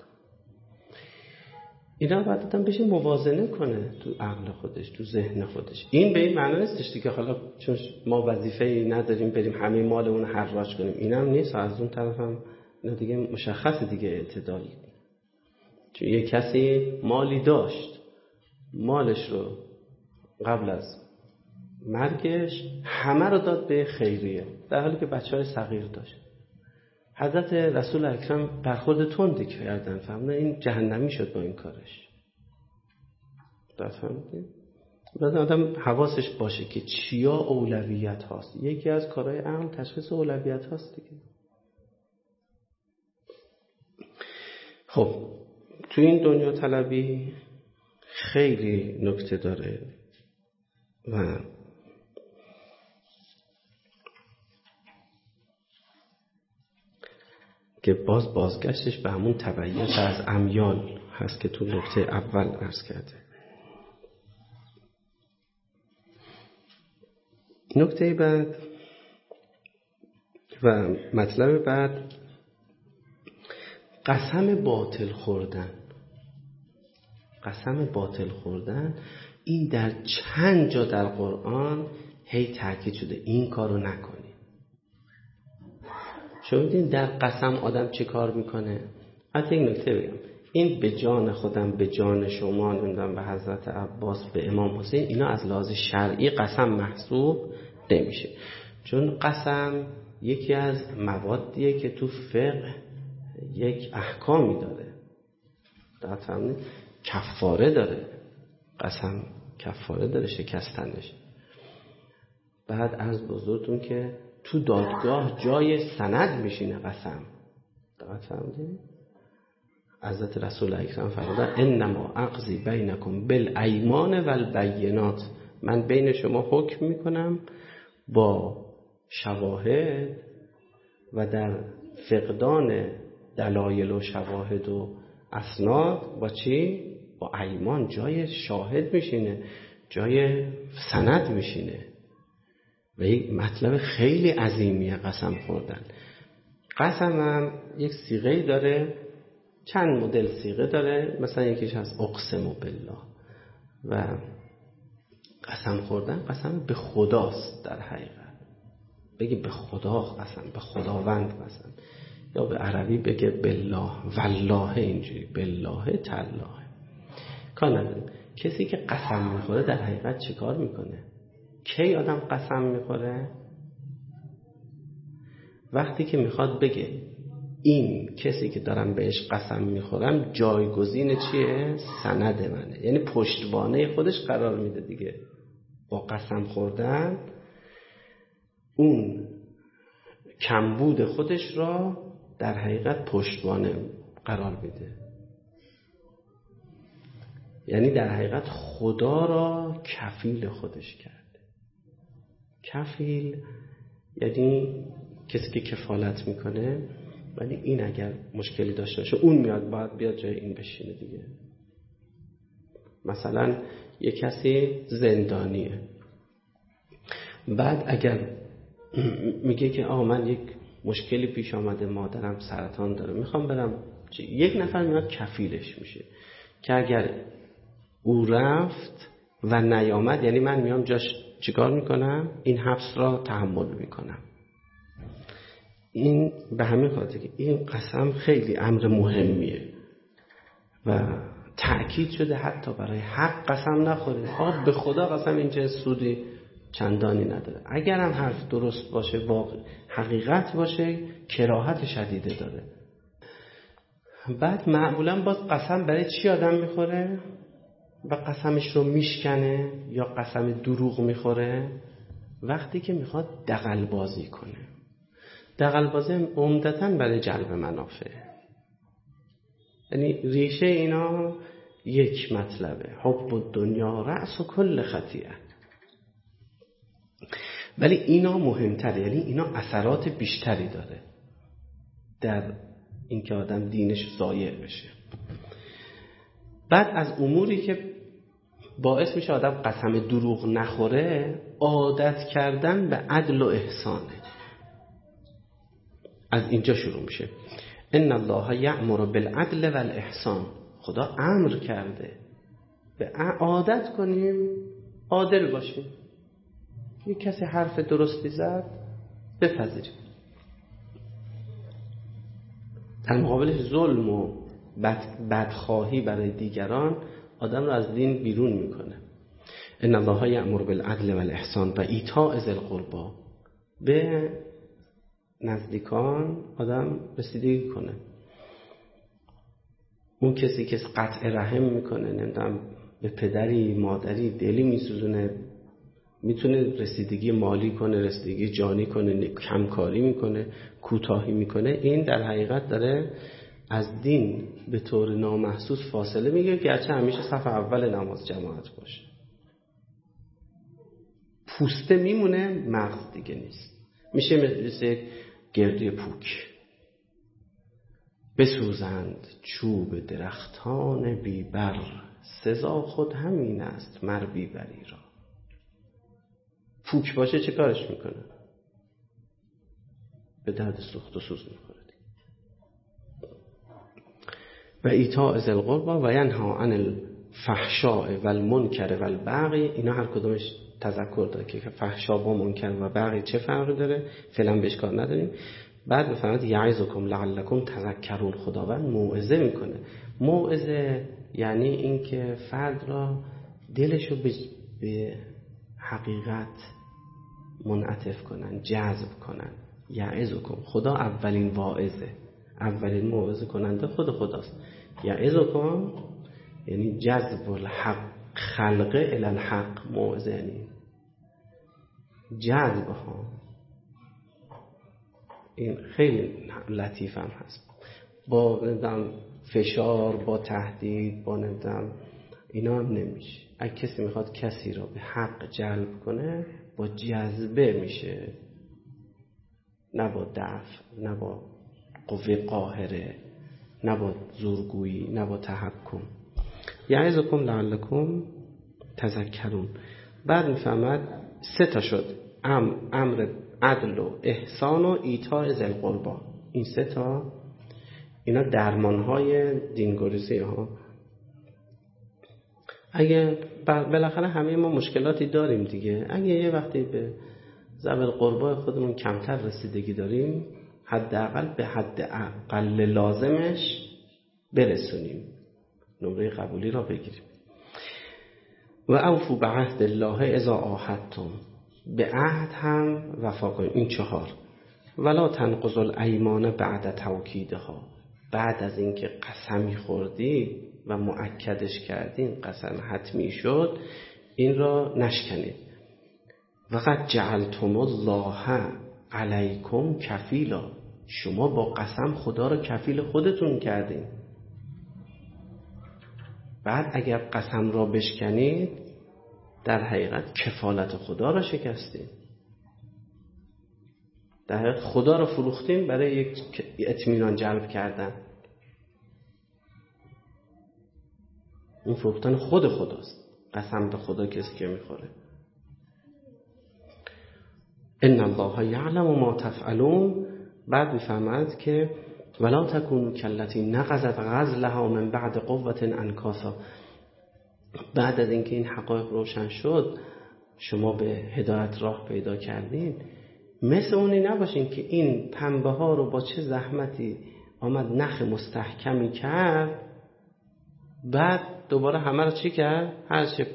اینا باید آدم بشه موازنه کنه تو عقل خودش، تو ذهن خودش. این به این معنی نیستش دیگه حالا چون ما وظیفه‌ای نداریم بریم همه مالمون حراج کنیم. اینم نیست. از اون طرف هم اینا دیگه مشخصه دیگه اعتدال. چون یه کسی مالی داشت، مالش رو قبل از مرگش همه رو داد به خیریه، در حالی که بچه‌های صغیر داشت. حضرت رسول اکرم برخورد تندی کردن، فهمیدن این جهنمی شد با این کارش. فهمیدین؟ بعد آدم حواسش باشه که چیا اولویت هاست. یکی از کارهای عقل تشخیص اولویت هاست دیگه. خب تو این دنیا طلبی خیلی نکته داره و که باز بازگشتش به همون تبعیت از امیال هست که تو نکته اول عرض کرده. نکته بعد و مطلب بعد قسم باطل خوردن. قسم باطل خوردن این در چند جا در قرآن هی تاکید شده این کارو نکنی. شما دیدین در قسم آدم چه کار میکنه؟ حتی یک نکته بگم، این به جان خودم، به جان شما، نمیدونم به حضرت عباس، به امام حسین، اینا از لحاظ شرعی قسم محسوب نمیشه. چون قسم یکی از موادیه که تو فقه یک احکامی داره. دقیق فهمید؟ کفاره داره. قسم کفاره داره شکستنش. بعد از بزرگتون که تو دادگاه جای سند میشینه قسم. دقیق فهمیدین؟ حضرت رسول اکرم فرمودن انما اقضی بینکم بالایمان والبینات، من بین شما حکم میکنم با شواهد و در فقدان دلایل و شواهد و اسناد با چی؟ با ایمان. جای شاهد میشینه، جای سند میشینه و یک مطلب خیلی عظیمیه قسم خوردن. قسم هم یک صیغه داره، چند مدل صیغه داره. مثلا یکیش هست اقسم بالله و قسم خوردن قسم به خداست. در حقیقت بگی به خدا قسم، به خداوند قسم، یا به عربی بگه بالله والله، اینجوری بالله تالله. کار نداریم. کسی که قسم میخوره در حقیقت چه کار میکنه؟ کی آدم قسم میخوره؟ وقتی که میخواد بگه این کسی که دارم بهش قسم میخورم جایگزین چیه؟ سند منه. یعنی پشتوانه خودش قرار میده دیگه. با قسم خوردن اون کمبود خودش را در حقیقت پشتوانه قرار میده. یعنی در حقیقت خدا را کفیل خودش کرده. کفیل یعنی کسی که کفالت میکنه، ولی این اگر مشکلی داشته باشه اون میاد باید بیاد جای این بشینه دیگه. مثلا یک کسی زندانیه، بعد اگر میگه که آقا من یک مشکلی پیش آمده، مادرم سرطان داره میخوام برم، یک نفر میاد کفیلش میشه که اگر او رفت و نیامد، یعنی من میام جاش چیکار میکنم؟ این حبس را تحمل میکنم. این به همین خاطر که این قسم خیلی امر مهمیه و تأکید شده حتی برای حق قسم نخورید. آه به خدا قسم اینجا سودی چندانی نداره. اگر هم حرف درست باشه، واقع حقیقت باشه، کراهت شدیده داره. بعد معمولا باز قسم برای چی آدم میخوره و قسمش رو میشکنه یا قسم دروغ میخوره؟ وقتی که میخواد دغل بازی کنه. دغل بازی عمدتاً برای جلب منافع. یعنی ریشه اینا یک مطلبه، حب الدنیا رأس و کل خطیئه. ولی اینا مهمتره، یعنی اینا اثرات بیشتری داره در اینکه آدم دینش ضایع بشه. بعد از اموری که باعث میشه آدم قسم دروغ نخوره، عادت کردن به عدل و احسانه. از اینجا شروع میشه. ان الله یأمر بالعدل والاحسان. خدا امر کرده به عادت کنیم عادل باشیم. یک کسی حرف درستی زد بپذیریم. در مقابلش ظلم و بد بدخواهی برای دیگران آدم رو از دین بیرون میکنه. ان الله یأمر بالعدل والاحسان و ایتاء ذی القربی. به نزدیکان آدم رسیدگی کنه. اون کسی که قطع رحم میکنه، نمیدونم به پدری مادری دلی میسوزونه، میتونه رسیدگی مالی کنه، رسیدگی جانی کنه، کمکاری میکنه، کوتاهی میکنه، این در حقیقت داره از دین به طور نامحسوس فاصله میگه، گرچه همیشه صف اول نماز جماعت باشه. پوسته میمونه، مغز دیگه نیست. میشه مثل گردی پوک. بسوزند چوب درختان بیبر، سزا خود همین است مر بیبری را. پوک باشه چه کارش میکنه؟ به درد سوخت و سوز میکنه. و ایتاء ذی القربی و ینها عن الفحشاء والمنکر والبغی. اینا هر کدومش تذکر داره که فحشا با منکر و بغی چه فرقی داره، فعلا بهش کار نداریم. بعد بفرماد یعظکم لعلکم تذکرون. خداوند موعظه میکنه. موعظه یعنی این که فرد را دلشو به حقیقت منعطف کنن، جذب کنن. یعظکم، خدا اولین واعظه، اولین موعظه کننده خود خداست. یعظکم یعنی جذب الحق خلقه الی الحق. موعظه یعنی جذب ها. این خیلی لطیف هم هست. با نمیدونم فشار، با تهدید، با نمیدونم اینا هم نمیشه. اگه کسی میخواد کسی را به حق جلب کنه با جذبه میشه، نه با دفع، نه با قوه قاهره، نه با زورگویی، نه با تحکم. یعظکم لعلکم تذکرون. بعد میفهمد سه تا شد، ام امر عدل و احسان و ایتاء ذی القربی. این سه تا اینا درمانهای دینگریزی ها. اگه بالاخره همه ما مشکلاتی داریم دیگه، اگه یه وقتی به ذوی القربی خودمون کمتر رسیدگی داریم، حداقل به حد اقل لازمش برسونیم، نمره قبولی را بگیریم. و اوفوا بعهد الله اذا عاهدتم. به عهد هم وفا کنیم. این چهار. ولا تنقضوا الایمان بعد توکیدها. بعد از اینکه قسمی خوردی و مؤکدش کردین، قسم حتمی شد، این را نشکنید. وقد جعلتم الله علیکم کفیلا. شما با قسم خدا را کفیل خودتون کردین. بعد اگر قسم را بشکنید، در حقیقت کفالت خدا را شکستید. در حقیقت خدا را فروختیم برای یک اطمینان جلب کردن. اون فروختن خود خداست. قسم به خدا کسی که میخوره. ان الله یعلم ما تفعلون. بعد میفهمد که ولا تکونوا کالتی نقضت غزلها من بعد قوة انکاسا. بعد از اینکه این حقایق روشن شد، شما به هدایت راه پیدا کردین، مثل اونی نباشین که این پنبه ها رو با چه زحمتی آمد نخ مستحکمی کرد، بعد دوباره همه رو چی کرد؟ هر چه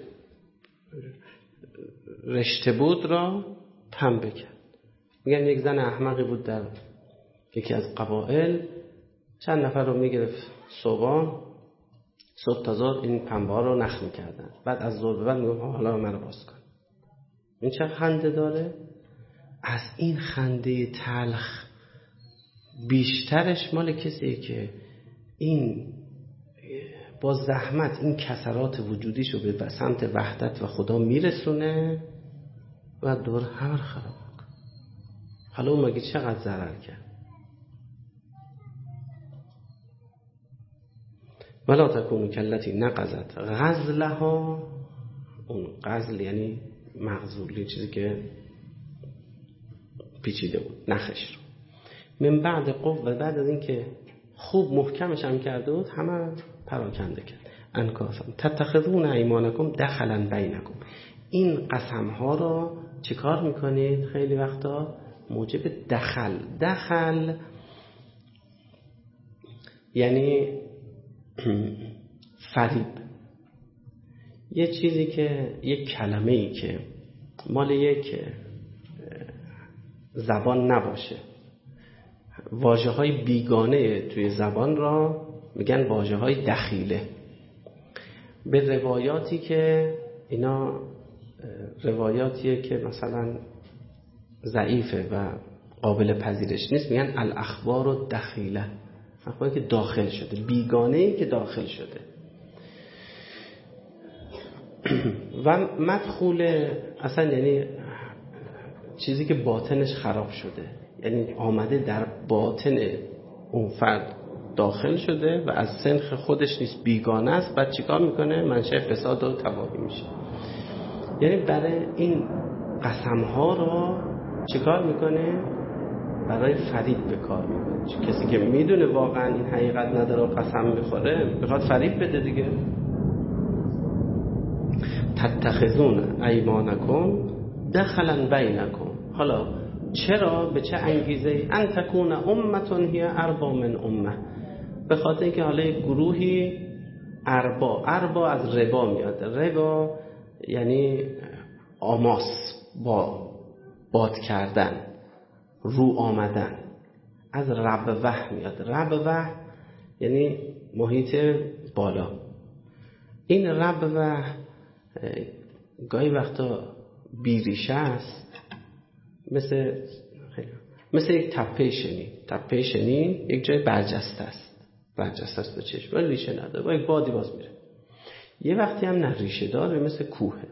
رشته بود را پنبه کرد. میگن یک زن احمقی بود در یکی از قبایل، چند نفر رو میگرفت صبح صبح تا ظهر این پنبه ها رو نخ میکردن، بعد از ظهر به بعد میگفت حالا من رو باز کن. این چه خنده داره؟ از این خنده تلخ بیشترش مال کسیه که این با زحمت این کسرات وجودیشو به سمت وحدت و خدا میرسونه و دور همه رو خراب میکنه. حالا اون مگه چقدر ضرر کرد؟ ولا تکونوا کالتی نقضت غزلها. اون غزل یعنی مغزولی، چیزی که پیچیده بود، نخش رو. من بعد قوه، بعد از اینکه خوب محکمش هم کرده بود همه پراکنده کرد. انکاسا تتخذون ایمانکم دخلا بینکم. این قسم ها رو چیکار میکنید؟ خیلی وقتا موجب دخل. دخل یعنی فریب. یه چیزی که یک کلمه ای که مال یک زبان نباشه، واژه های بیگانه توی زبان را میگن واژه های دخیله. به روایاتی که اینا روایاتیه که مثلا ضعیفه و قابل پذیرش نیست، میگن الاخبار و دخیله، اخباری که داخل شده، بیگانه‌ای که داخل شده. و مدخول اصلا یعنی چیزی که باطنش خراب شده، یعنی آمده در باطن اون فرد داخل شده و از سنخ خودش نیست، بیگانه است. بعد چیکار میکنه؟ منشأ فساد و تباهی میشه. یعنی برای این قسم ها رو چیکار میکنه؟ برای فریب به کار میبره. کسی که میدونه واقعا این حقیقت نداره و قسم میخوره، میخواد فریب بده دیگه. تتخذون ایمانکم دخلا بینکم. حالا چرا؟ به چه انگیزه؟ ان تکون امتون هی اربا من امه. به خاطر اینکه حالا یک گروهی اربا، اربا از ربا میاد. ربا یعنی آماس، با باد کردن، رو آمدن. از ربوه میاد. ربوه یعنی محیط بالا. این ربوه گاهی وقتا بیریشه است، مثل مثل یک تپه شنی. تپه شنی یک جای برجسته است، برجسته است به چشم، ولی ریشه نداره، با یک بادی باز میره. یه وقتی هم نه ریشه داره، مثل کوهه.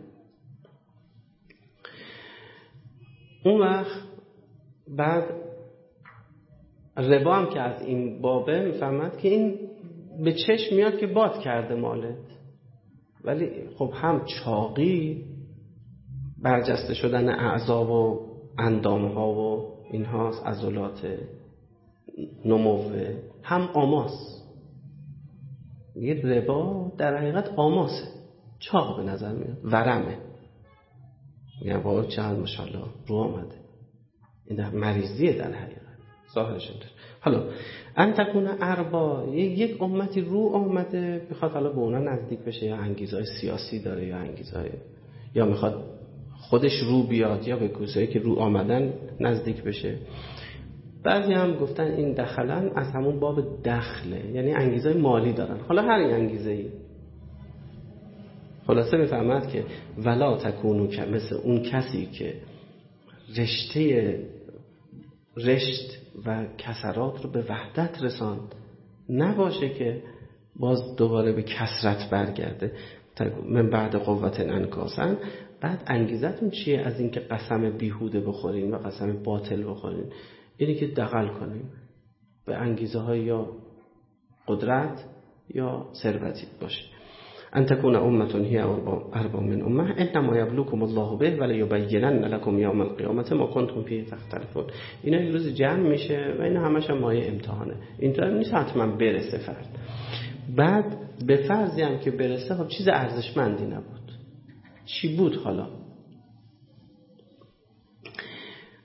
اون وقت بعد ربا هم که از این بابه میفهمد که این به چشم میاد که باد کرده مالت، ولی خب هم چاقی، برجسته شدن اعضا و اندامها و اینهاست، عضلات نموه، هم آماس. یه ربا در حقیقت آماسه، چاق به نظر میاد، ورمه. میگن بابا چقدر ماشاءالله رو آمده. این در مریضیه در حقیقت ظاهرش. حالا ان تکون اربا، یک امتی رو آمده بخواد حالا به اونا نزدیک بشه، یا انگیزهای سیاسی داره، یا انگیزهای، یا میخواد خودش رو بیاد، یا به کسایی که رو آمدن نزدیک بشه. بعضی هم گفتن این دخلن از همون باب دخله، یعنی انگیزهای مالی دارن. حالا هر این انگیزه‌ای خلاصه میفهمد که ولا تکونو، که مثل اون کسی که رشته رشت و کسرات رو به وحدت رساند، نباشه که باز دوباره به کسرت برگرده. من بعد قوت انکاسن. بعد انگیزتون چیه از اینکه قسم بیهوده بخورین و قسم باطل بخورین؟ اینی که دغل کنین به انگیزه های یا قدرت یا ثروتی باشه. ان تكون امه هي اربا من امه انما يبلوكم الله به ولا يبينن لكم يوم القيامه ما كنتم فيه تختلفون. اینا یه روز جمع میشه و اینا همش هم مایه امتحانه. اینطور نیست حتما برسه فرد. بعد به فرضی هم که برسه، خب چیز ارزشمندی نبود. چی بود حالا؟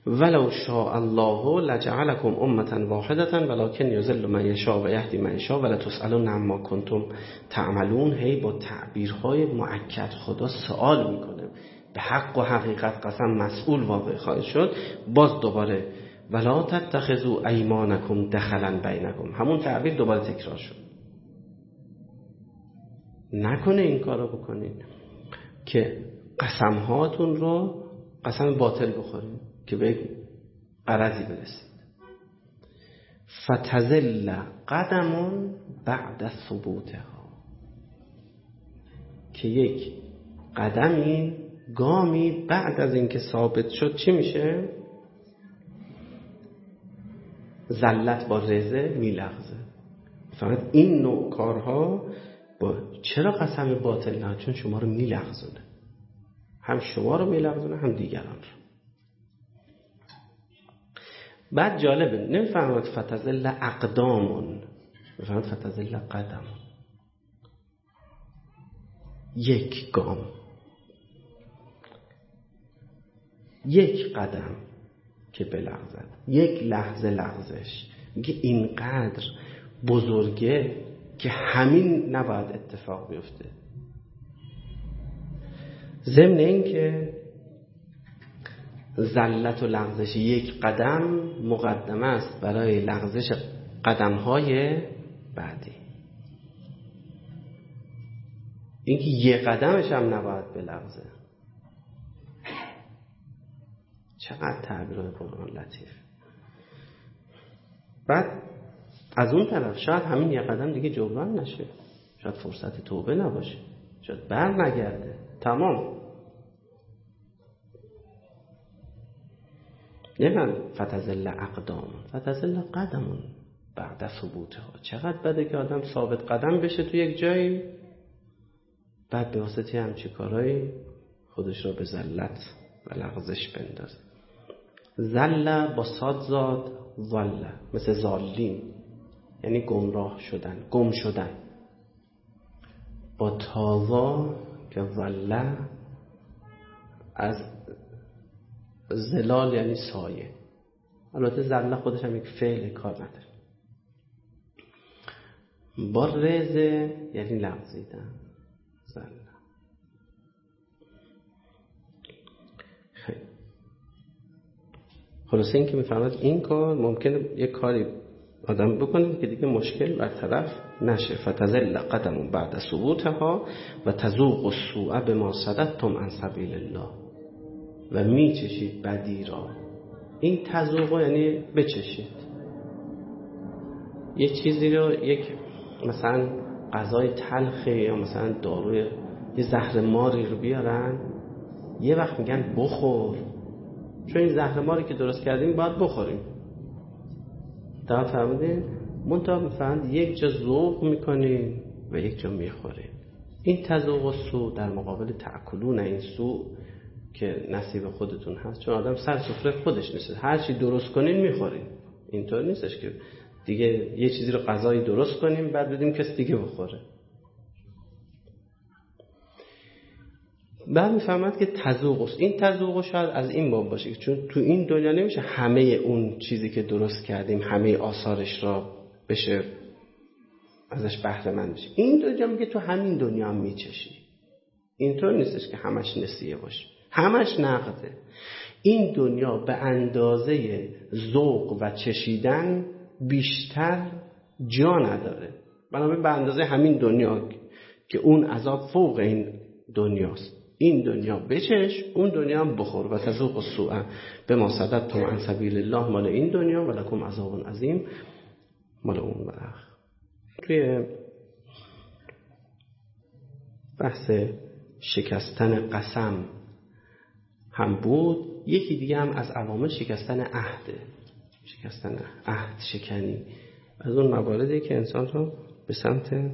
ولو شاء الله لجعلكم امه واحده ولکن یضل من یشاء و یهدی من یشاء ولتسألون عما کنتم تعملون. هی با تعبیرهای مؤکد خدا سوال میکنه، به حق و حقیقت قسم مسئول واقع خواهد شد. باز دوباره ولا تتخذوا ایمانکم دخلا بینکم، همون تعبیر دوباره تکرار شد. نکنه این کارو بکنین که قسمهاتون رو قسم باطل بخورین که به غرضی برسید. فتزل قدم بعد ثبوتها، که یک قدمی گامی بعد از اینکه ثابت شد چی میشه؟ زلت با رزه میلغزه. فقط این نوع کارها با چرا قسم باطل؟ نه، چون شما رو میلغزونه، هم شما رو میلغزونه هم دیگران رو. بعد جالبه نمیفهمد فتزل اقدامون، میفهمد فتزل قدمون، یک گام، یک قدم که بلغزد، یک لحظه لغزش. میگه اینقدر بزرگه که همین نباید اتفاق بیفته. ضمن این که زلت و لغزش یک قدم مقدمه است برای لغزش قدم‌های بعدی. اینکه یک قدمش هم نباید بلغزه. چقدر تعبیرهای قرآن لطیف. بعد از اون طرف شاید همین یک قدم دیگه جبران نشه، شاید فرصت توبه نباشه، شاید بر نگرده، تمام. نمیم فتزل اقدام، فتزل قدمون بعد ثبوتها. چقدر بده که آدم ثابت قدم بشه تو یک جایی، بعد به واسطه همچی کارهایی خودش را به ذلت و لغزش بندازه. ذل با صاد زاد، ظل مثل ظالین، یعنی گمراه شدن، گم شدن. با تاوا که ظل از ظلال یعنی سایه. البته ظل خودش هم یک فعل، کار نداره. با رزه یعنی لغزیدن، ظل. خیلی خلاصه این که میفهمد این کار ممکنه یک کاری آدم بکنه که دیگه مشکل برطرف نشه. فتزل قدم بعد ثبوتها و تذوق السوء بما صددتم عن سبیل الله، و میچشید بدی را. این تذوق یعنی بچشید یه چیزی رو، یک مثلا غذای تلخی یا مثلا داروی یه زهر ماری رو بیارن، یه وقت میگن بخور، چون این زهر ماری که درست کردیم باید بخوریم. تا فهمیدین؟ منتها میفهمد یک جا ذوق میکنین و یک جا میخورین. این تذوق السوء در مقابل تأکلون این سوء که نصیب خودتون هست، چون آدم سر سفره خودش نیست، هر چی درست کنین میخورین. اینطور نیستش که دیگه یه چیزی رو غذایی درست کنیم بعد بدیم کسی دیگه بخوره. بعد میفهمد که تذوق است. این تذوق شاید از این باب باشه چون تو این دنیا نمیشه همه اون چیزی که درست کردیم همه آثارش را بشه ازش بهره مند بشه. این دنیا میگه تو همین دنیا هم میچشی. اینطور نیستش که همش نسیه باشه، همش نقده. این دنیا به اندازه ذوق و چشیدن بیشتر جا نداره، بنابراین به اندازه همین دنیا که اون عذاب فوق این دنیاست. این دنیا بچش، اون دنیا هم بخور. و تذوق السوء بما صددتم عن سبیل الله، مال این دنیا، و لکم عذاب عظیم مال اون برخ. توی بحث شکستن قسم هم بود، یکی دیگه هم از عوامل شکستن عهده، شکستن عهد شکنی، از اون مواردی که انسان رو به سمت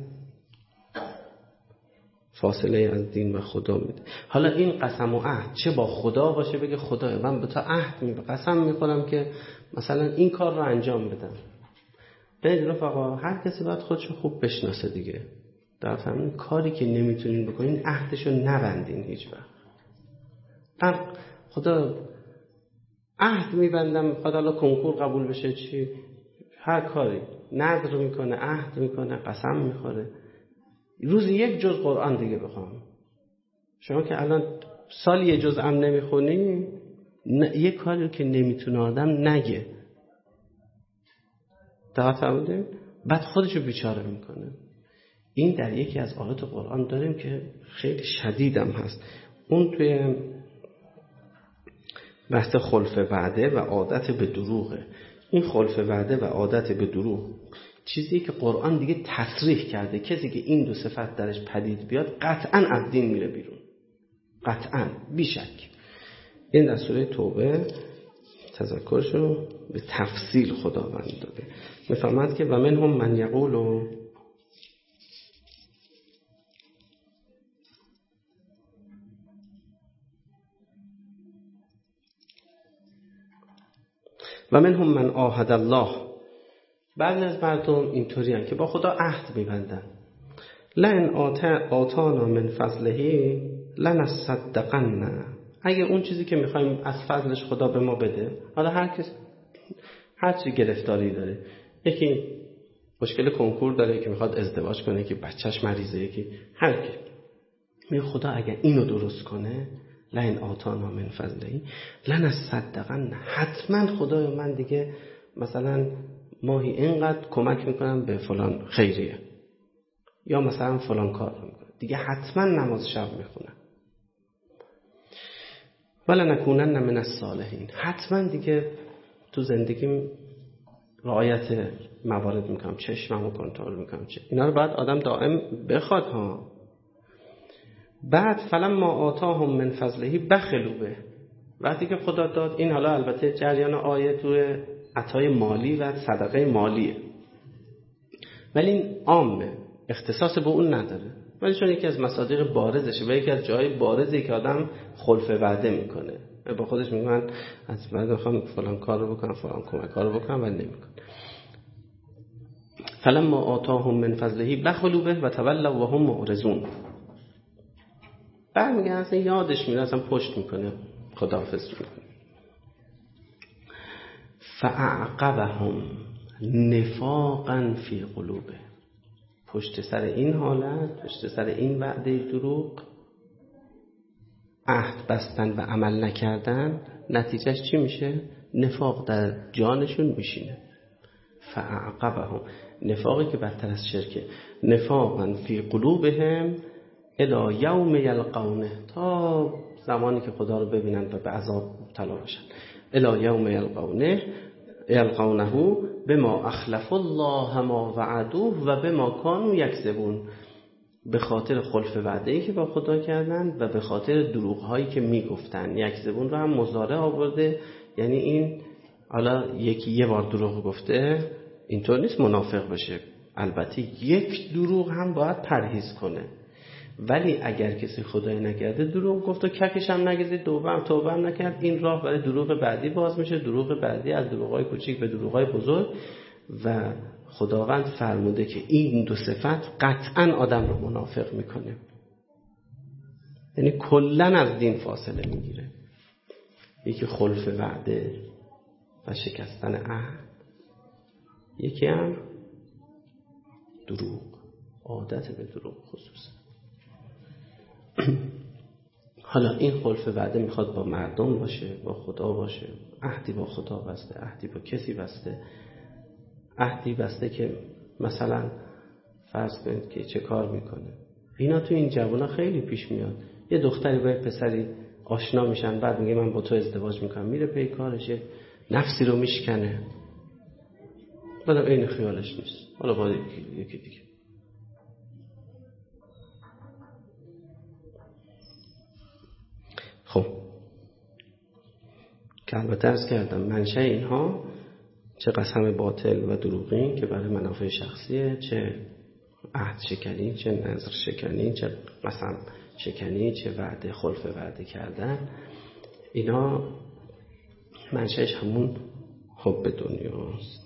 فاصله از دین و خدا میده. حالا این قسم و عهد چه با خدا باشه، بگه خدایا من به تو عهد می‌کنم، قسم می‌خورم که مثلا این کار رو انجام بدم. ببینید رفقا، هر کسی باید خودشو خوب بشناسه دیگه. در همین کاری که نمیتونین بکنین عهدشو نبندین هیچ وقت. خدا عهد میبندم میخواد حالا کنکور قبول بشه چی هر کاری، نذر میکنه، عهد میکنه، قسم میخوره. روزی یک جز قرآن دیگه بخوام. شما که الان سال یه جز هم نمیخونی، یه کاری رو که نمیتونه آدم نگه دقت فرمودین، بعد خودشو بیچاره میکنه. این در یکی از آیات قرآن داریم که خیلی شدیدم هست. اون توی بحث خلف وعده و عادت به دروغه. این خلف وعده و عادت به دروغ چیزی که قرآن دیگه تصریح کرده کسی که این دو صفت درش پدید بیاد قطعاً از دین میره بیرون، قطعاً بیشک. این در سوره توبه تذکرشو به تفصیل خداوند داده. میفهمد که و منهم من یقول و منهم من عاهد الله، بعضی از مردم اینطوری هستند که با خدا عهد میبندن. لئن آتانا من فضله لنصدقن، اگه اون چیزی که میخوایم از فضلش خدا به ما بده، حالا هر کس هر چی گرفتاری داره، یکی مشکل کنکور داره که میخواد ازدواج کنه، یکی بچهش مریضه، یکی هر کی می خدا اگه اینو درست کنه، لئن آتانا من فضله لنصدقن، حتما خدای من دیگه مثلا ماهی اینقدر کمک میکنم به فلان خیریه یا مثلا فلان کار میکنم، دیگه حتما نماز شب میخونم، ولنکونن من الصالحین، حتما دیگه تو زندگیم رعایت موارد میکنم، چشممو کنترل میکنم. چه اینا رو باید آدم دائم بخواد ها. بعد فلما آتاهم من فضله بخلوا به، وقتی که خدا داد، این حالا البته جریان آیه توی عطای مالی و صدقه مالیه، ولی این عامه، اختصاص به اون نداره، ولی چون یکی از مصادیق بارزشه و یکی از جای بارزی که آدم خلف وعده میکنه، با خودش میگه من از بعد میخوام فلان کار رو بکنم، فلان کمک کار رو بکنم و نمیکنم. فلما آتاهم من فضله بخلوا به و تولوا و هم معرضون، بعد میگه اصلا یادش میره، اصلا پشت میکنه، خداحافظ میکنه. فاعقبهم نفاقا فی قلوبه، پشت سر این حالت، پشت سر این وعده دروغ، عهد بستن و عمل نکردن، نتیجهش چی میشه؟ نفاق در جانشون میشینه. فاعقبهم، نفاقی که بدتر از شرکه، نفاقا فی قلوبهم الی یوم یلقونه، تا زمانی که خدا رو ببینن و به عذاب مبتلا بشن. الی یوم یلقونه یلقونه بما اخلف الله ما وعدوه و بما کانوا یکذبون، به خاطر خلف وعده‌ای که با خدا کردن و به خاطر دروغ‌هایی که میگفتن. یکذبون رو هم مضارع آورده، یعنی این حالا یکی یه بار دروغ گفته اینطور نیست منافق بشه، البته یک دروغ هم باید پرهیز کنه، ولی اگر کسی خدای نکرده دروغ گفت و ککش هم نگذید، توبه هم توبه هم نکرد، این راه برای دروغ بعدی باز میشه، دروغ بعدی از دروغ‌های کوچیک به دروغ‌های بزرگ. و خداوند فرموده که این دو صفت قطعاً آدم رو منافق میکنه، یعنی کلاً از دین فاصله میگیره. یکی خلف وعده و شکستن عهد، یکی هم دروغ، عادت به دروغ خصوصا. حالا این خلف وعده میخواد با مردم باشه، با خدا باشه، عهدی با خدا بسته، عهدی با کسی بسته، عهدی بسته که مثلا فرض کنید که چه کار میکنه. اینا تو این جوونا خیلی پیش میاد، یه دختری با یه پسری آشنا میشن، بعد میگه من با تو ازدواج میکنم، میره پی کارش، نفسی رو میشکنه، بعدم این خیالش نیست، حالا با یکی دیگه. خب که البته عرض کردم منشأ اینها چه قسم باطل و دروغین که برای منافع شخصیه، چه عهد شکنی، چه نذر شکنی، چه قسم شکنی، چه وعده خلف وعده کردن، اینا منشأش همون حب دنیاست.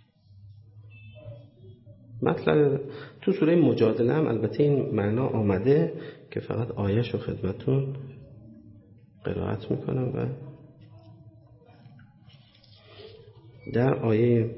مطلب تو سوره مجادله هم البته این معنا آمده که فقط آیه‌شو خدمتون قرائت میکنم و در آیه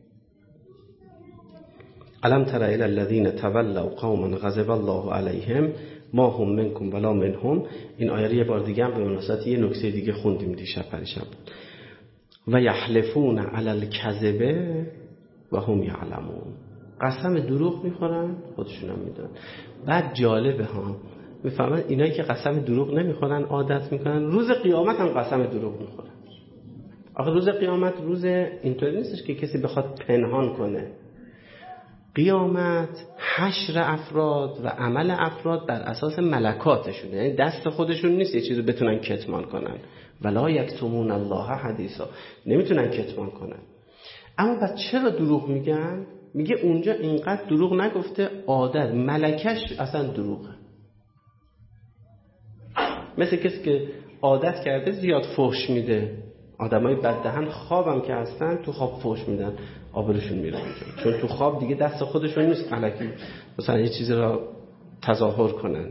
الم تر الی الذین تولوا قوما غضب الله علیهم ما هم منکم ولا منهم. این آیه رو یه بار دیگه هم به مناسبت یه نکته دیگه خوندیم دیشب پریشب. و یحلفون علی الکذب و هم یعلمون. قسم دروغ میخورن خودشون هم میدونن. بعد جالبه ها، میفهمن اینایی که قسم دروغ نمیخورن عادت میکنن روز قیامت هم قسم دروغ میخورن. آخه روز قیامت روز اینطوری نیستش که کسی بخواد پنهان کنه. قیامت حشر افراد و عمل افراد بر اساس ملکاتشونه، یعنی دست خودشون نیست یه چیزی بتونن کتمان کنن. ولا یکتمون الله حدیثا، نمیتونن کتمان کنن. اما بعد چرا دروغ میگن؟ میگه اونجا اینقدر دروغ نگفته، عادت ملکش اصلا دروغه. مثل کسی که عادت کرده زیاد فحش میده. آدمای بددهن خوابم که هستن تو خواب فحش میدن، آبروشون میره اونجا، چون تو خواب دیگه دست خودشون نیست الکی مثلا یه چیزی را تظاهر کنن.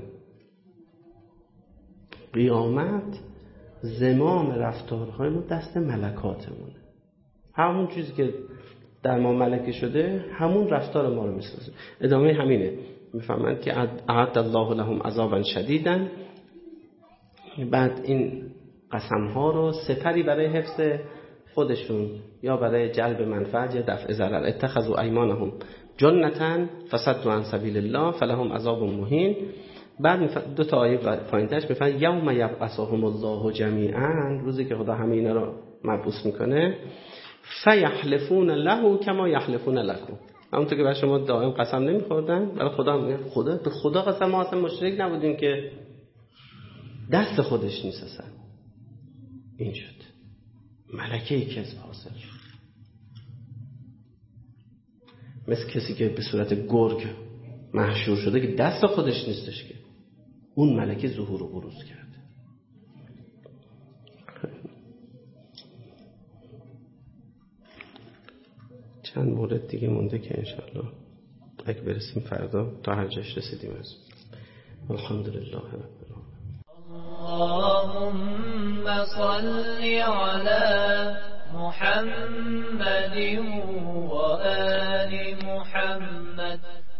قیامت زمام رفتارهای ما دست ملکاتمونه. همون چیزی که در ما ملکه شده همون رفتار ما رو میسازه. ادامه همینه، میفهمند که اعد الله لهم عذابا شدیدا. بعد این قسم ها رو سپری برای حفظ خودشون یا برای جلب منفعت یا دفع ضرر. اتخذوا ایمانهم جنتا فصدوا عن سبیل الله فلهم عذاب مهین. بعد دو تا آیه پایینترش میفهمن یوم یبعثهم الله جمیعا، روزی که خدا همه اینا رو مبعوث میکنه، فیحلفون له کما یحلفون لکم. همونطور که برای شما دائم قسم نمیخوردن، برای خدا میگن خدا به خدا قسم ما اصلا مشرک نبودیم که دست خودش نیست اصلا. این شد ملکه کذب حاصل شد. مثل کسی که به صورت گرگ محشور شده که دست خودش نیستش، که اون ملکه ظهور و بروز کرد. چند مورد دیگه مونده که انشاءالله اگه برسیم فردا تا هر جاش رسیدیم از الحمدلله رب العالمین. اللهم صل على محمد و آل محمد.